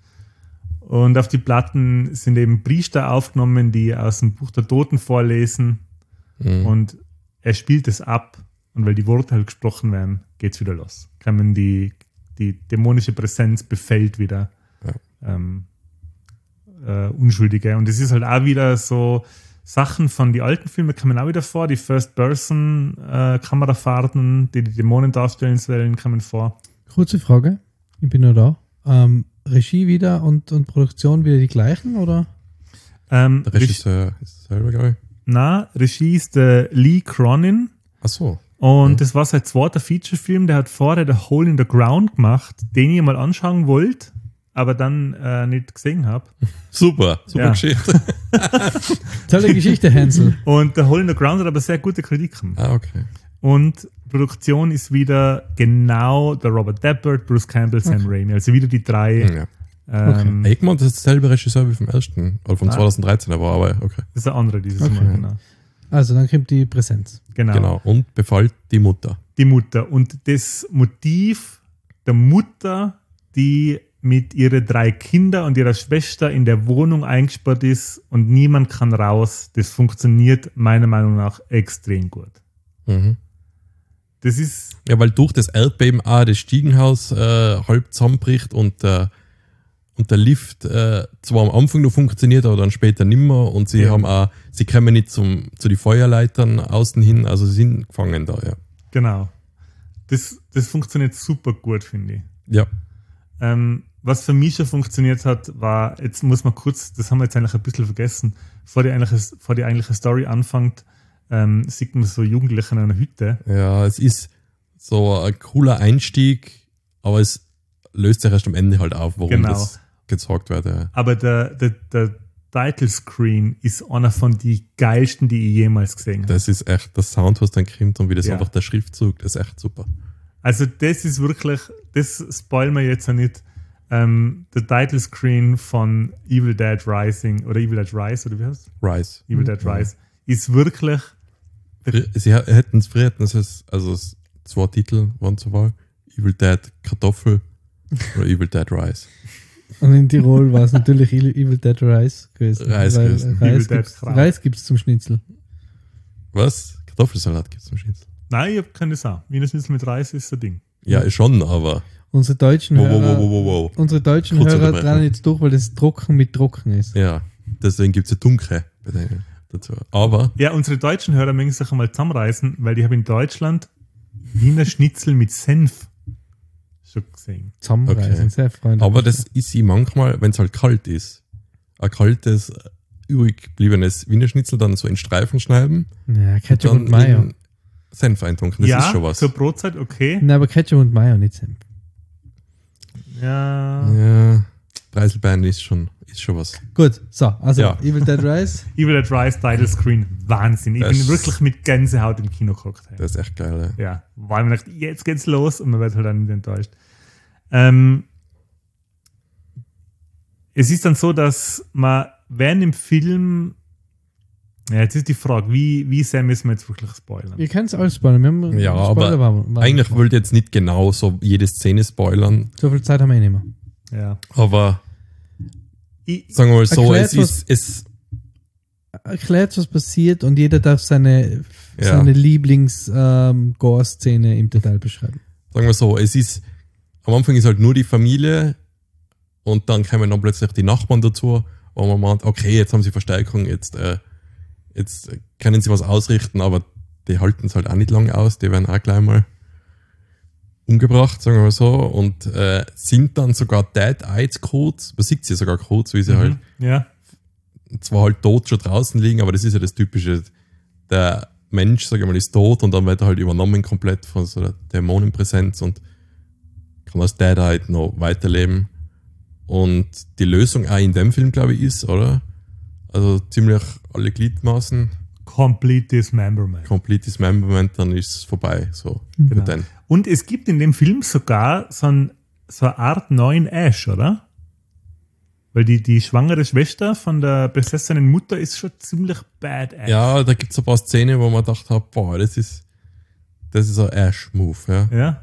Und auf die Platten sind eben Priester aufgenommen, die aus dem Buch der Toten vorlesen Mhm. und er spielt es ab und weil die Worte halt gesprochen werden, geht's wieder los. Kann die, die dämonische Präsenz befällt wieder Ja. ähm, äh, Unschuldige. Und es ist halt auch wieder so Sachen von die alten Filmen kommen auch wieder vor, die First-Person-Kamerafahrten, die die Dämonen darstellen sollen, kommen vor. Kurze Frage, ich bin nur da. Ähm, Regie wieder und, und Produktion wieder die gleichen, oder? Ähm, Der Regie, Regisseur ist selber, glaube ich. na, Regie ist der Lee Cronin Ach so. und Mhm. das war sein zweiter Featurefilm, der hat vorher The Hole in the Ground gemacht, den ich mal anschauen wollte, aber dann äh, nicht gesehen habe. Super, super Ja. Geschichte. Tolle Geschichte, Hänsel. Und The Hole in the Ground hat aber sehr gute Kritiken. Ah, okay. Und Produktion ist wieder genau der Robert Deppert, Bruce Campbell, Sam Raimi. Also wieder die drei. Ja. Ähm, Egmont ist derselbe Regisseur wie vom ersten, oder vom Ah. zweitausenddreizehn, aber, aber okay. Das ist der andere dieses Okay. Mal, genau. Also dann kommt die Präsenz. genau. Genau. Und befallt die Mutter. Die Mutter. Und das Motiv der Mutter, die mit ihren drei Kindern und ihrer Schwester in der Wohnung eingesperrt ist und niemand kann raus, das funktioniert meiner Meinung nach extrem gut. Mhm. Das ist, Ja, weil durch das Erdbeben auch das Stiegenhaus äh, halb zusammenbricht und der, und der Lift äh, zwar am Anfang noch funktioniert, aber dann später nimmer und sie Ja. haben auch, sie kommen nicht zum, zu den Feuerleitern außen hin, also sie sind gefangen da, ja. genau. Das, das funktioniert super gut, finde ich. Ja, Ähm, was für mich schon funktioniert hat, war, jetzt muss man kurz, das haben wir jetzt eigentlich ein bisschen vergessen, vor die eigentliche, vor die eigentliche Story anfängt, ähm, sieht man so Jugendliche in einer Hütte. ja, es ist so ein cooler Einstieg, aber es löst sich erst am Ende halt auf, warum Genau. das gezeigt wird. Ja. Aber der, der, der Title Screen ist einer von den geilsten, die ich jemals gesehen habe. Das ist echt, das Sound, was dann kommt und wie das Ja. einfach der Schriftzug, das ist echt super. Also das ist wirklich, das spoilen wir jetzt ja nicht. Ähm, der Title Screen von Evil Dead Rising oder Evil Dead Rise oder wie heißt es? Rise. Evil Dead Rise ist wirklich, Fri- Sie ha- hätten es früher, hätten es, also es zwei Titel waren zur Wahl. Evil Dead Kartoffel oder Evil Dead Rice. Und in Tirol war es natürlich Evil Evil Dead Rice gewesen. Reis weil gewesen. Evil Reis Dead gibt's, Kraut. Reis gibt's zum Schnitzel. Was? Kartoffelsalat gibt es zum Schnitzel. nein, ich habe keine Sau. Wiener Schnitzel mit Reis ist ein Ding. Ja, schon, aber. Unsere deutschen Wow, wow, Hörer, wow, wow, wow. unsere deutschen Kurz Hörer unterbrechen. dran jetzt durch, weil das trocken mit trocken ist. Ja, deswegen gibt es ja Dunkle bei denen dazu. Aber, Ja, unsere deutschen Hörer mögen sich einmal zusammenreißen, weil die haben in Deutschland Wiener Schnitzel mit Senf schon gesehen. Zusammenreißen, Okay. sehr freundlich. aber das ist sie manchmal, wenn es halt kalt ist, ein kaltes, übrig gebliebenes Wiener Schnitzel dann so in Streifen schneiden. Ja, Ketchup dann und Mayo. in Senf eintunken. Das ja, ist schon was. zur Brotzeit, okay. Nein, aber Ketchup und Mayo, nicht Senf. Ja. Ja, Preiselbeeren ist schon, ist schon was. Gut, so, also Ja. Evil Dead Rise. Evil Dead Rise Title Screen, Wahnsinn. Ich Das- bin wirklich mit Gänsehaut im Kino geguckt. Das ist echt geil. Ja. Ja, weil man dachte, jetzt geht's los und man wird halt dann nicht enttäuscht. Ähm, es ist dann so, dass man während dem Film Ja, jetzt ist die Frage, wie, wie sehr müssen wir jetzt wirklich spoilern? Ihr könnt es alles spoilern. Wir haben Ja, Spoiler aber waren- waren- eigentlich wollte ich jetzt nicht genau so jede Szene spoilern, So viel Zeit haben wir eh nicht mehr. Ja. aber Ich, sagen wir mal so, Erklärt es ist, es, Erklärt, was passiert und jeder darf seine, Ja. seine Lieblings-Gore-Szene im Detail beschreiben. sagen wir so, es ist, am Anfang ist halt nur die Familie und dann kommen dann plötzlich die Nachbarn dazu, wo man meint, okay, jetzt haben sie Verstärkung, jetzt, äh, jetzt können sie was ausrichten, aber die halten es halt auch nicht lange aus, die werden auch gleich mal umgebracht, sagen wir mal so, und äh, sind dann sogar Dead-Eyed kurz, man sieht sie sogar kurz, wie sie halt ja. zwar halt tot schon draußen liegen, aber das ist ja das Typische. Der Mensch, sag ich mal, ist tot und dann wird er halt übernommen komplett von so der Dämonenpräsenz und kann als Dead halt noch weiterleben. Und die Lösung auch in dem Film, glaube ich, ist, oder? Also ziemlich alle Gliedmaßen, Complete Dismemberment. complete Dismemberment, dann ist es vorbei. So, Genau. mit den. Und es gibt in dem Film sogar so, ein, so eine Art neuen Ash, oder? Weil die, die schwangere Schwester von der besessenen Mutter ist schon ziemlich badass. Ja, da gibt es ein paar Szenen, wo man gedacht hat, boah, das ist, das ist ein Ash-Move, ja. Ja.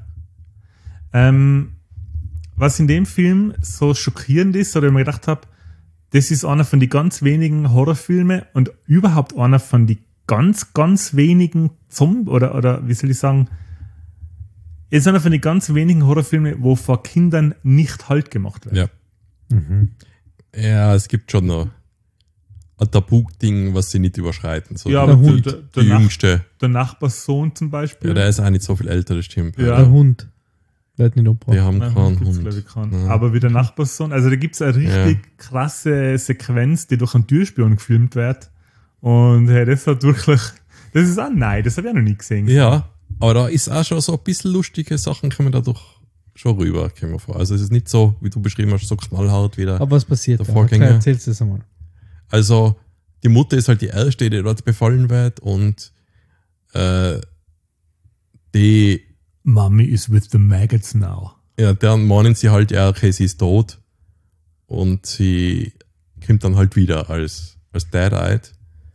Ähm, was in dem Film so schockierend ist, oder ich mir gedacht habe, das ist einer von den ganz wenigen Horrorfilmen und überhaupt einer von den ganz, ganz wenigen Zombie, oder, oder wie soll ich sagen, ist einer von den ganz wenigen Horrorfilmen, wo vor Kindern nicht Halt gemacht wird. Ja. Mhm. Ja, es gibt schon noch ein Tabu-Ding, was sie nicht überschreiten. So Ja, die, aber der Hund. der, die der, Nach Jüngste. der Nachbarssohn zum Beispiel. Ja, der ist auch nicht so viel älter, das stimmt. Ja. Der Hund. Wird nicht umgebracht. Die haben Nein, keinen gibt's, Hund. glaub ich, keinen. Ja. Aber wie der Nachbarssohn, also da gibt es eine richtig krasse Sequenz, die durch einen Türspion gefilmt wird. Und hey, das hat wirklich, das ist auch nein, das habe ich auch noch nie gesehen. Ja, aber da ist auch schon so ein bisschen lustige Sachen, kommen da doch schon rüber, kommen wir vor. Also es ist nicht so, wie du beschrieben hast, so knallhart wieder. Aber was passiert Der da? Vorgänger. Okay, erzählst du das einmal. Also die Mutter ist halt die Erste, die dort befallen wird und äh, die, Mommy is with the maggots now. ja, dann meinen sie halt, ja, okay, sie ist tot und sie kommt dann halt wieder als, als Dead-Eyed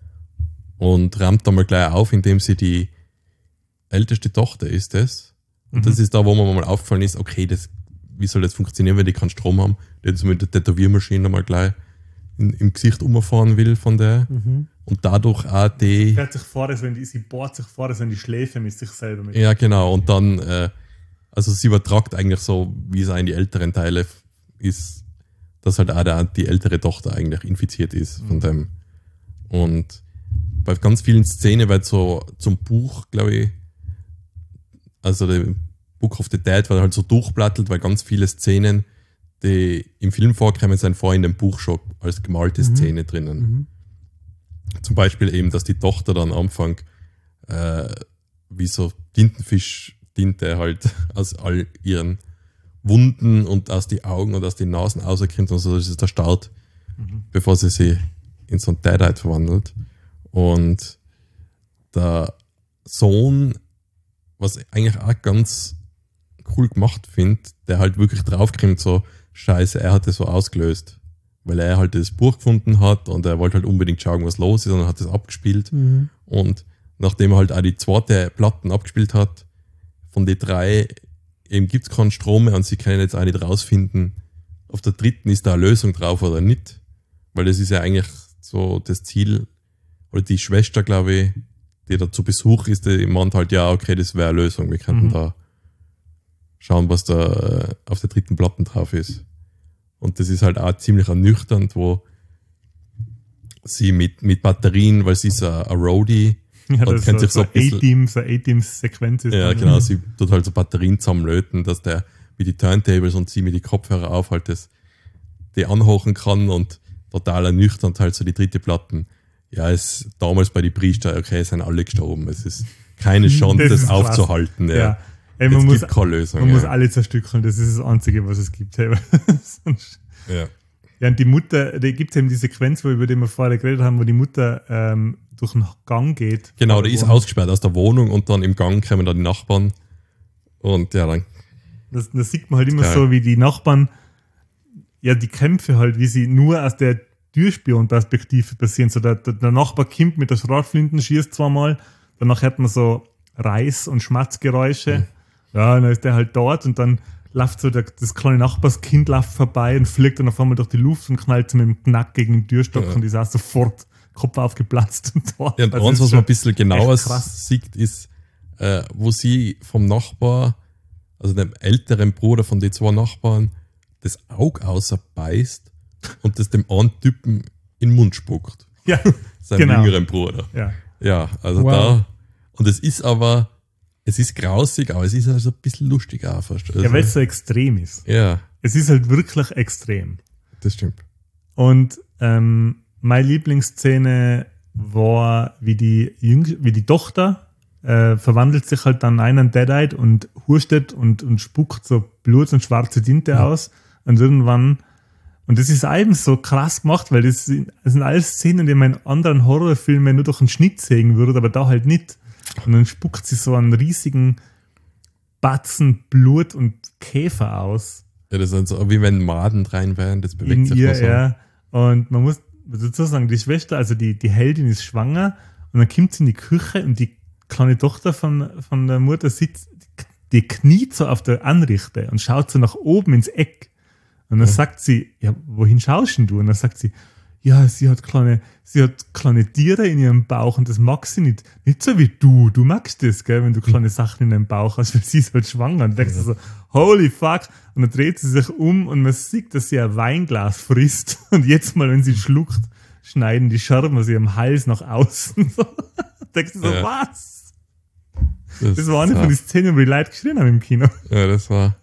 und rammt dann mal gleich auf, indem sie die älteste Tochter ist das. Und Mhm. das ist da, wo mir mal aufgefallen ist, okay, das, wie soll das funktionieren, wenn die keinen Strom haben, die jetzt mit der Tätowiermaschine mal gleich in, im Gesicht umfahren will von der. Mhm. Und dadurch auch die, Fährt sich vor, als wenn die, sie bohrt sich vor, als wenn die Schläfe mit sich selber mit. ja genau, und dann, äh, also sie übertragt eigentlich so, wie es auch in die älteren Teile ist, dass halt auch der, die ältere Tochter eigentlich infiziert ist von dem. Und bei ganz vielen Szenen wird so zum Buch, glaube ich, also der Book of the Dead wird halt so durchblattelt, weil ganz viele Szenen, die im Film vorkommen, sind vorher in dem Buch schon als gemalte Szene drinnen. Mhm. Zum Beispiel eben, dass die Tochter dann am Anfang äh, wie so Tintenfisch-Tinte halt aus all ihren Wunden und aus die Augen und aus den Nasen rauskommt und so, das ist der Start, Mhm. bevor sie sich in so ein Deadite verwandelt. Und der Sohn, was ich eigentlich auch ganz cool gemacht finde, der halt wirklich draufkommt, so scheiße, er hat das so ausgelöst. Weil er halt das Buch gefunden hat und er wollte halt unbedingt schauen, was los ist und hat das abgespielt. Mhm. Und nachdem er halt auch die zweite Platten abgespielt hat, von den drei eben gibt es keinen Strom mehr und sie können jetzt auch nicht rausfinden, auf der dritten ist da eine Lösung drauf oder nicht. Weil das ist ja eigentlich so das Ziel, oder die Schwester, glaube ich, die da zu Besuch ist, die meint halt, ja, okay, das wäre eine Lösung. Wir könnten Mhm. da schauen, was da äh, auf der dritten Platten drauf ist. Und das ist halt auch ziemlich ernüchternd, wo sie mit, mit Batterien, weil sie ist ein, ein Roadie, Ja, und das kennt ist sich so so ein bisschen- A-Team, so A-Team-Sequenz ist. ja dann. genau, sie tut halt so Batterien zusammenlöten, dass der mit die Turntables und sie mit die Kopfhörer auf halt das, die anhochen kann und total ernüchternd halt so die dritte Platten. Ja, es damals bei den Priester, okay, es sind alle gestorben. Es ist keine Chance, Das das, ist krass. aufzuhalten. Ja. Ja. Ey, Es man muss, gibt keine Lösung. man ja. muss alle zerstückeln, das ist das Einzige, was es gibt. Hey. Sonst- ja. Ja, und die Mutter, da gibt es eben die Sequenz, wo, über die wir vorher geredet haben, wo die Mutter ähm, durch den Gang geht. Genau, der ist Wo- ausgesperrt aus der Wohnung und dann im Gang kommen da die Nachbarn. Und ja, dann, Das, das sieht man halt immer Geil. so, wie die Nachbarn, ja, die Kämpfe halt, wie sie nur aus der Türspion-Perspektive passieren. So der, der, der Nachbar kommt mit der Schrotflinten, schießt zweimal, danach hört man so Reiß- und Schmatzgeräusche. Mhm. Ja, dann ist der halt dort und dann läuft so der, das kleine Nachbarskind läuft vorbei und fliegt dann auf einmal durch die Luft und knallt so mit dem Knack gegen den Türstock ja. und ist auch sofort Kopf aufgeplatzt und dort. Ja, und also eins, was man ein bisschen genauer sieht, ist, äh, wo sie vom Nachbar, also dem älteren Bruder von den zwei Nachbarn, das Auge außerbeißt und das dem einen Typen in den Mund spuckt. Ja, seinem genau. jüngeren Bruder. Ja, ja also wow. da, und es ist aber, es ist grausig, aber es ist also ein bisschen lustig auch fast. Also, ja, weil es so extrem ist. Ja. Es ist halt wirklich extrem. Das stimmt. Und ähm, meine Lieblingsszene war, wie die, Jüng- wie die Tochter äh, verwandelt sich halt dann in einen Deadite und hustet und, und spuckt so Blut und schwarze Tinte ja. aus. Und irgendwann, und das ist eben so krass gemacht, weil das sind, das sind alles Szenen, die man in anderen Horrorfilmen nur durch einen Schnitt sehen würde, aber da halt nicht. Und dann spuckt sie so einen riesigen Batzen Blut und Käfer aus. Ja, das ist so, wie wenn Maden rein wären, das bewegt in sich ihr, so. Ja. Und man muss dazu sagen, die Schwester, also die, die Heldin ist schwanger und dann kommt sie in die Küche und die kleine Tochter von, von der Mutter sitzt, die kniet so auf der Anrichte und schaut so nach oben ins Eck. Und dann ja. sagt sie, ja, wohin schaust denn du? Und dann sagt sie, ja, sie hat kleine, sie hat kleine Tiere in ihrem Bauch und das mag sie nicht. Nicht so wie du. Du magst das, gell, wenn du kleine Sachen in deinem Bauch hast, weil sie ist halt schwanger. Und denkst du so, holy fuck. Und dann dreht sie sich um und man sieht, dass sie ein Weinglas frisst. Und jetzt mal, wenn sie schluckt, schneiden die Scherben aus ihrem Hals nach außen. So. Denkst du so, ja. was? Das, das war eine von den Szenen, wo die Leute geschrien haben im Kino. Ja, das war.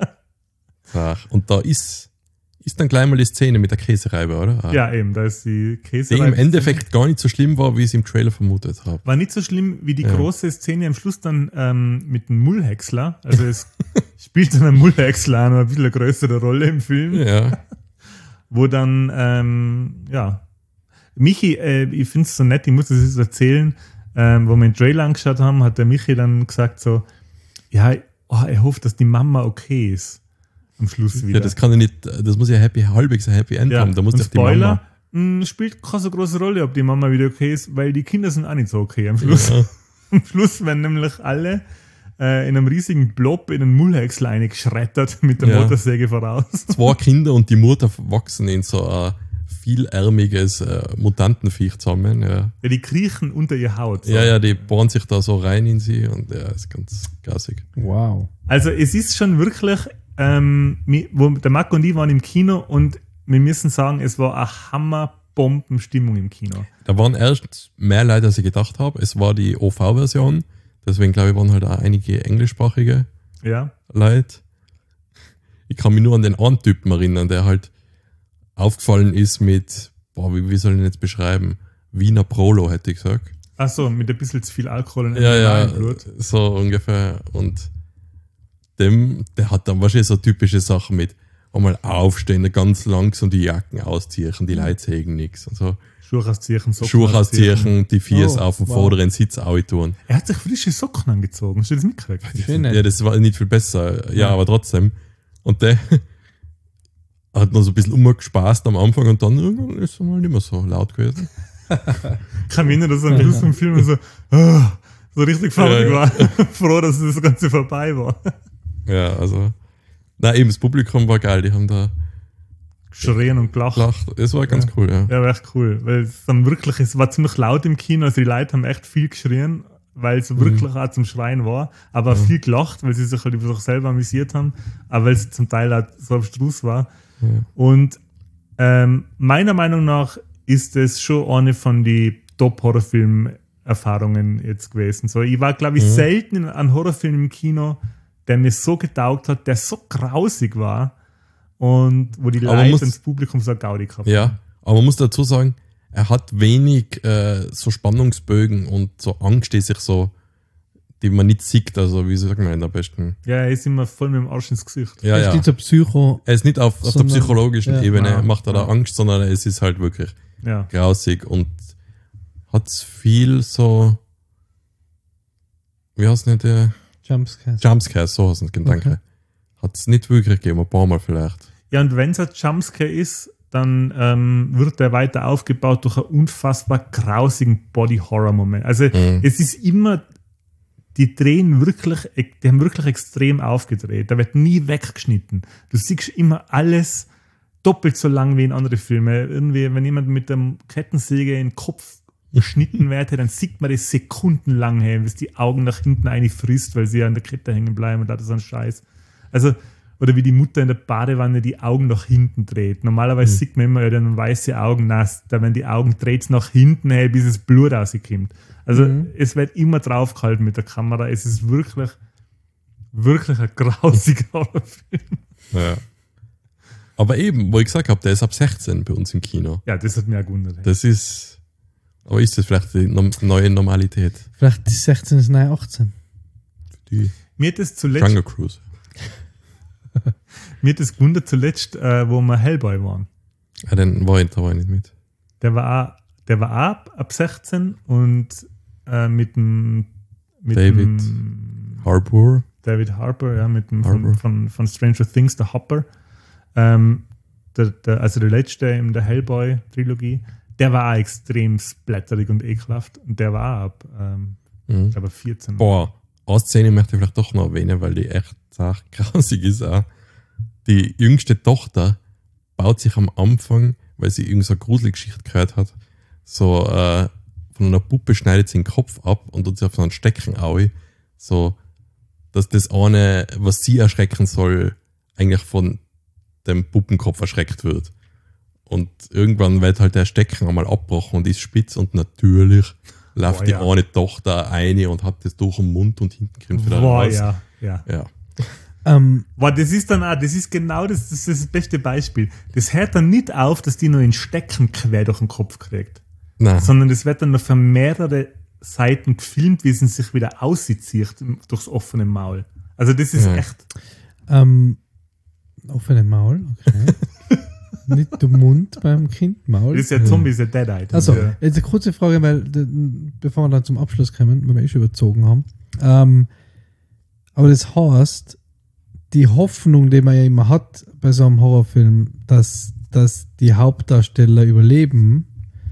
Und da ist. Ist dann gleich mal die Szene mit der Käsereibe, oder? Ah. Ja, eben, da ist die Käsereibe. Die im Endeffekt gar nicht so schlimm war, wie ich es im Trailer vermutet habe. War nicht so schlimm wie die ja. große Szene am Schluss dann ähm, mit dem Mullhäcksler. Also es spielt dann ein Mullhäcksler noch ein bisschen eine größere Rolle im Film. Ja. Wo dann, ähm, ja, Michi, äh, ich finde es so nett, ich muss das jetzt erzählen, ähm, wo wir den Trailer angeschaut haben, hat der Michi dann gesagt so, ja, oh, er hofft, dass die Mama okay ist. Am Schluss wieder. Ja, das kann ja nicht, das muss ja happy, halbwegs ein Happy End ja, haben. Da muss doch die Spoiler, Mama. Mh, spielt keine so große Rolle, ob die Mama wieder okay ist, weil die Kinder sind auch nicht so okay am Schluss. Ja. Am Schluss werden nämlich alle äh, in einem riesigen Blob in einen Mullhäcksler eingeschreddert mit der ja. Motorsäge voraus. Zwei Kinder und die Mutter wachsen in so ein vielärmiges äh, Mutantenviech zusammen. Ja. ja, die kriechen unter ihr Haut. So. Ja, ja, die bohren sich da so rein in sie und ja, ist ganz gassig. Wow. Also es ist schon wirklich Ähm, wo, der Marco und ich waren im Kino und wir müssen sagen, es war eine Hammerbombenstimmung im Kino. Da waren erst mehr Leute, als ich gedacht habe. Es war die O V-Version, deswegen glaube ich, waren halt auch einige englischsprachige ja. Leute. Ich kann mich nur an den einen Typen erinnern, der halt aufgefallen ist mit, boah, wie, wie soll ich ihn jetzt beschreiben? Wiener Prolo, hätte ich gesagt. Ach so, mit ein bisschen zu viel Alkohol in ja, ja, Blut. So ungefähr. Und dem, der hat dann wahrscheinlich so typische Sachen mit einmal aufstehen, ganz langsam die Jacken ausziehen, die Leute sagen nichts und so. Schuhe ausziehen, Socken Schuhe ausziehen, die Fies oh, auf dem wow. vorderen Sitz tun. Er hat sich frische Socken angezogen, hast du das mitgekriegt? Ja, das war nicht viel besser, ja, ja. aber trotzdem. Und der hat noch so ein bisschen umgespaßt am Anfang und dann irgendwann ist er mal nicht mehr so laut gewesen. Kann mich erinnern, dass er am Schluss vom Film so, oh, so richtig fertig ja, ja. war. Froh, dass das Ganze vorbei war. Ja, also. Na eben, das Publikum war geil, die haben da geschrien und gelacht. gelacht. Es war ganz ja. cool, ja. Ja, war echt cool. Weil es dann wirklich, es war ziemlich laut im Kino, also die Leute haben echt viel geschrien, weil es mhm. wirklich auch zum Schreien war, aber auch ja. viel gelacht, weil sie sich halt über sich selber amüsiert haben, aber weil es zum Teil auch so abstrus war. Ja. Und ähm, meiner Meinung nach ist es schon eine von den Top-Horrorfilm-Erfahrungen jetzt gewesen. So, ich war, glaube ich, mhm. selten an Horrorfilm im Kino, der mir so getaugt hat, der so grausig war und wo die aber Leute muss, und das Publikum so Gaudi gehabt ja, haben. Aber man muss dazu sagen, er hat wenig äh, so Spannungsbögen und so Angst, die sich so, die man nicht sieht, also wie sagt man am besten? Ja, er ist immer voll mit dem Arsch ins Gesicht. Ja, er ist ja. nicht so Psycho. Er ist nicht auf, auf der psychologischen ja, Ebene, ja, macht er da ja. Angst, sondern es ist halt wirklich ja. grausig und hat viel so, wie heißt nicht der? Jumpscares. Jumpscares, so heißt es, Gedanke. Okay. Hat es nicht wirklich gegeben, ein paar Mal vielleicht. Ja, und wenn es ein Jumpscare ist, dann ähm, wird er weiter aufgebaut durch einen unfassbar grausigen Body-Horror-Moment. Also Mhm. es ist immer, die drehen wirklich, die haben wirklich extrem aufgedreht. Da wird nie weggeschnitten. Du siehst immer alles doppelt so lang wie in anderen Filmen. Irgendwie, wenn jemand mit dem Kettensäge in den Kopf geschnitten wird, dann sieht man das sekundenlang, hey, bis die Augen nach hinten einfrisst, weil sie an der Kette hängen bleiben und das ist ein Scheiß. Also, oder wie die Mutter in der Badewanne die Augen nach hinten dreht. Normalerweise Mhm. sieht man immer, ja, dann weiße Augen nass, da werden die Augen dreht nach hinten, hey, bis das Blut rauskommt. Also Mhm. es wird immer draufgehalten mit der Kamera. Es ist wirklich, wirklich ein grausiger Horrorfilm. Ja. Aber eben, wo ich gesagt habe, der ist ab sechzehn bei uns im Kino. Ja, das hat mich auch gewundert. Hey. Das ist, aber ist das vielleicht die no- neue Normalität? Vielleicht die sechzehn ist nein achtzehn. Die Mir hat das zuletzt, Jungle Cruise. mir hat das gewundert zuletzt, äh, wo wir Hellboy waren. Ja, den war ich, da war ich nicht mit. Der war auch, der war auch ab, ab sechzehn und äh, mit dem mit David dem Harbour. David Harbour, ja, mit dem Harbour. von, von, von Stranger Things, der Hopper. Ähm, der, der, also der letzte in der Hellboy-Trilogie, der war auch extrem splatterig und ekelhaft. Und der war auch ab, ähm, Mhm. ich glaube, vierzehn. Boah, eine Szene möchte ich vielleicht doch noch erwähnen, weil die echt sach grausig ist auch. Die jüngste Tochter baut sich am Anfang, weil sie irgend so eine Gruselgeschichte gehört hat, so äh, von einer Puppe schneidet sie den Kopf ab und tut sie auf so einen Stecken aui, so dass das eine, was sie erschrecken soll, eigentlich von dem Puppenkopf erschreckt wird. Und irgendwann wird halt der Stecken einmal abgebrochen und ist spitz und natürlich läuft Boah, die ja. eine Tochter eine und hat das durch den Mund und hinten kommt wieder Boah, raus. ja, ja. Ja. Ähm, Boah, das ist dann auch, das ist genau das, das, ist das beste Beispiel. Das hört dann nicht auf, dass die nur einen Stecken quer durch den Kopf kriegt, Nein. sondern das wird dann noch für mehrere Seiten gefilmt, wie sie sich wieder auszieht durchs offene Maul. Also das ist Ja. echt. ähm, offene Maul, okay. Nicht der Mund beim Kind, Maul. Das ist ja Zombie, ist ja Deadite. Also, ja. jetzt eine kurze Frage, weil d- bevor wir dann zum Abschluss kommen, weil wir eh schon überzogen haben. Ähm, aber das heißt, die Hoffnung, die man ja immer hat bei so einem Horrorfilm, dass, dass die Hauptdarsteller überleben,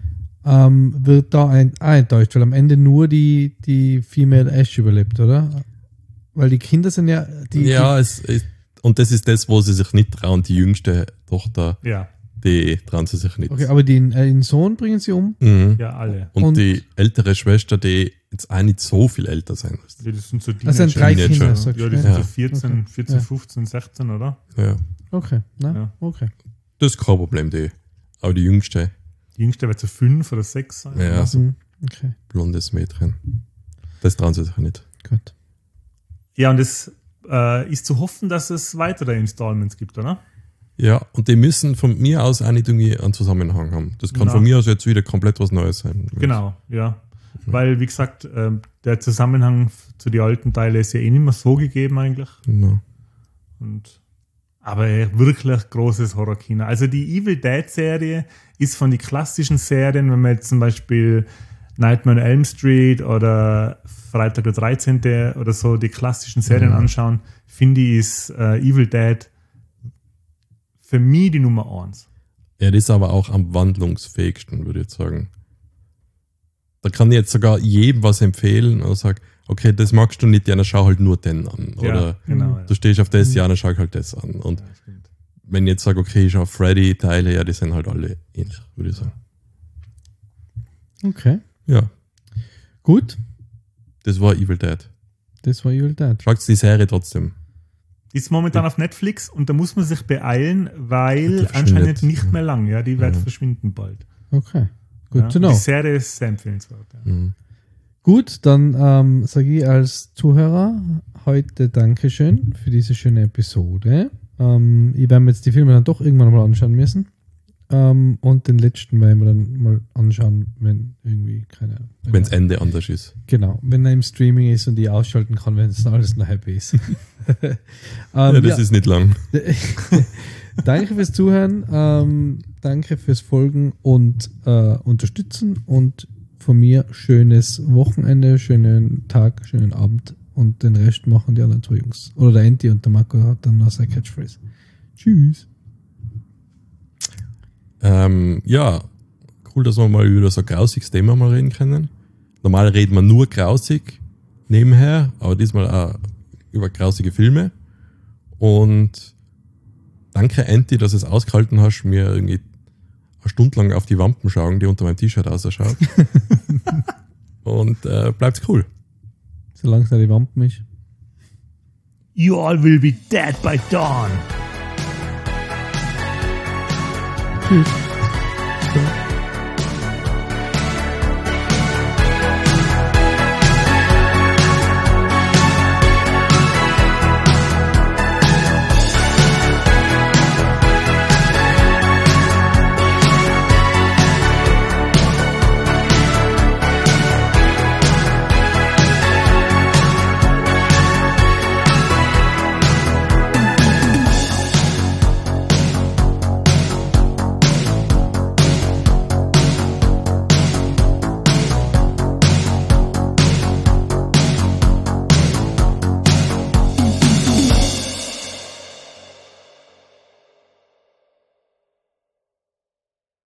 ähm, wird da ein, auch enttäuscht, weil am Ende nur die, die Female Ash überlebt, oder? Weil die Kinder sind ja die. ja, es ist, und das ist das, wo sie sich nicht trauen. Die jüngste Tochter, ja, die trauen sie sich nicht. Die, okay, aber den, äh, den Sohn bringen sie um. Mhm. ja, alle. Und, Und- die ältere Schwester, die jetzt auch nicht so viel älter sein müsste. Ja, das sind so Das sind drei Teenager. Kinder, Ja, sagst ja, du, die sind Ja. so vierzehn, Okay. vierzehn, Ja. fünfzehn, sechzehn, oder? Ja. Okay, na, Ja. okay. Das ist kein Problem, die. Aber die jüngste, Die jüngste wird so fünf oder sechs sein. ja, oder? so Hm, okay, blondes Mädchen. Das trauen sie sich nicht. gut. Ja, und es äh, ist zu hoffen, dass es weitere Installments gibt, oder? Ja, und die müssen von mir aus auch nicht irgendwie einen Zusammenhang haben. Das kann Na. von mir aus jetzt wieder komplett was Neues sein. Genau, ja. Weil, wie gesagt, ähm, der Zusammenhang zu den alten Teilen ist ja eh nicht mehr so gegeben eigentlich. Genau. Und, aber wirklich großes Horrorkino. Also die Evil Dead Serie ist von den klassischen Serien, wenn man jetzt zum Beispiel Nightmare on Elm Street oder Freitag der dreizehnte oder so die klassischen Serien Mhm. anschauen, finde ich, ist äh, Evil Dead für mich die Nummer eins. Ja, das ist aber auch am wandlungsfähigsten, würde ich jetzt sagen. Da kann ich jetzt sogar jedem was empfehlen und sage, okay, das magst du nicht, ja, dann schau halt nur den an. Oder ja, genau. du stehst auf das, ja, dann schau halt das an. Und Ja, stimmt. wenn ich jetzt sage, okay, ich schau Freddy-Teile, ja, die sind halt alle ähnlich, würde ich sagen. Okay, Ja, gut. das war Evil Dead. Das war Evil Dead. Schaut die Serie trotzdem. Ist momentan auf Netflix und da muss man sich beeilen, weil Die verschwindet. anscheinend nicht mehr lang. Ja, die wird Ja. verschwinden bald. Okay, good Ja. to Und know. Die Serie ist sehr empfehlenswert. Ja. Mhm. Gut, dann ähm, sage ich als Zuhörer heute Dankeschön für diese schöne Episode. Ähm, ich werde mir jetzt die Filme dann doch irgendwann mal anschauen müssen. Ähm, und den letzten werden wir dann mal anschauen, wenn irgendwie, keine Ahnung. wenn Wenn das er- Ende anders ist. Genau, wenn er im Streaming ist und ich ausschalten kann, wenn es alles noch happy ist. ähm, Ja, das ja. ist nicht lang. Danke fürs Zuhören, ähm, danke fürs Folgen und äh, Unterstützen und von mir schönes Wochenende, schönen Tag, schönen Abend und den Rest machen die anderen zwei Jungs. Oder der Enti und der Marco hat dann noch sein Catchphrase. Tschüss. Ähm, ja, cool, dass wir mal über so ein grausiges Thema mal reden können. Normal reden wir nur grausig nebenher, aber diesmal auch über grausige Filme. Und danke, Anti, dass du es ausgehalten hast, mir irgendwie eine Stunde lang auf die Wampen schauen, die unter meinem T-Shirt ausschaut. Und äh, bleibt's cool. Solange es nicht die Wampen ist. You all will be dead by dawn. Tschüss.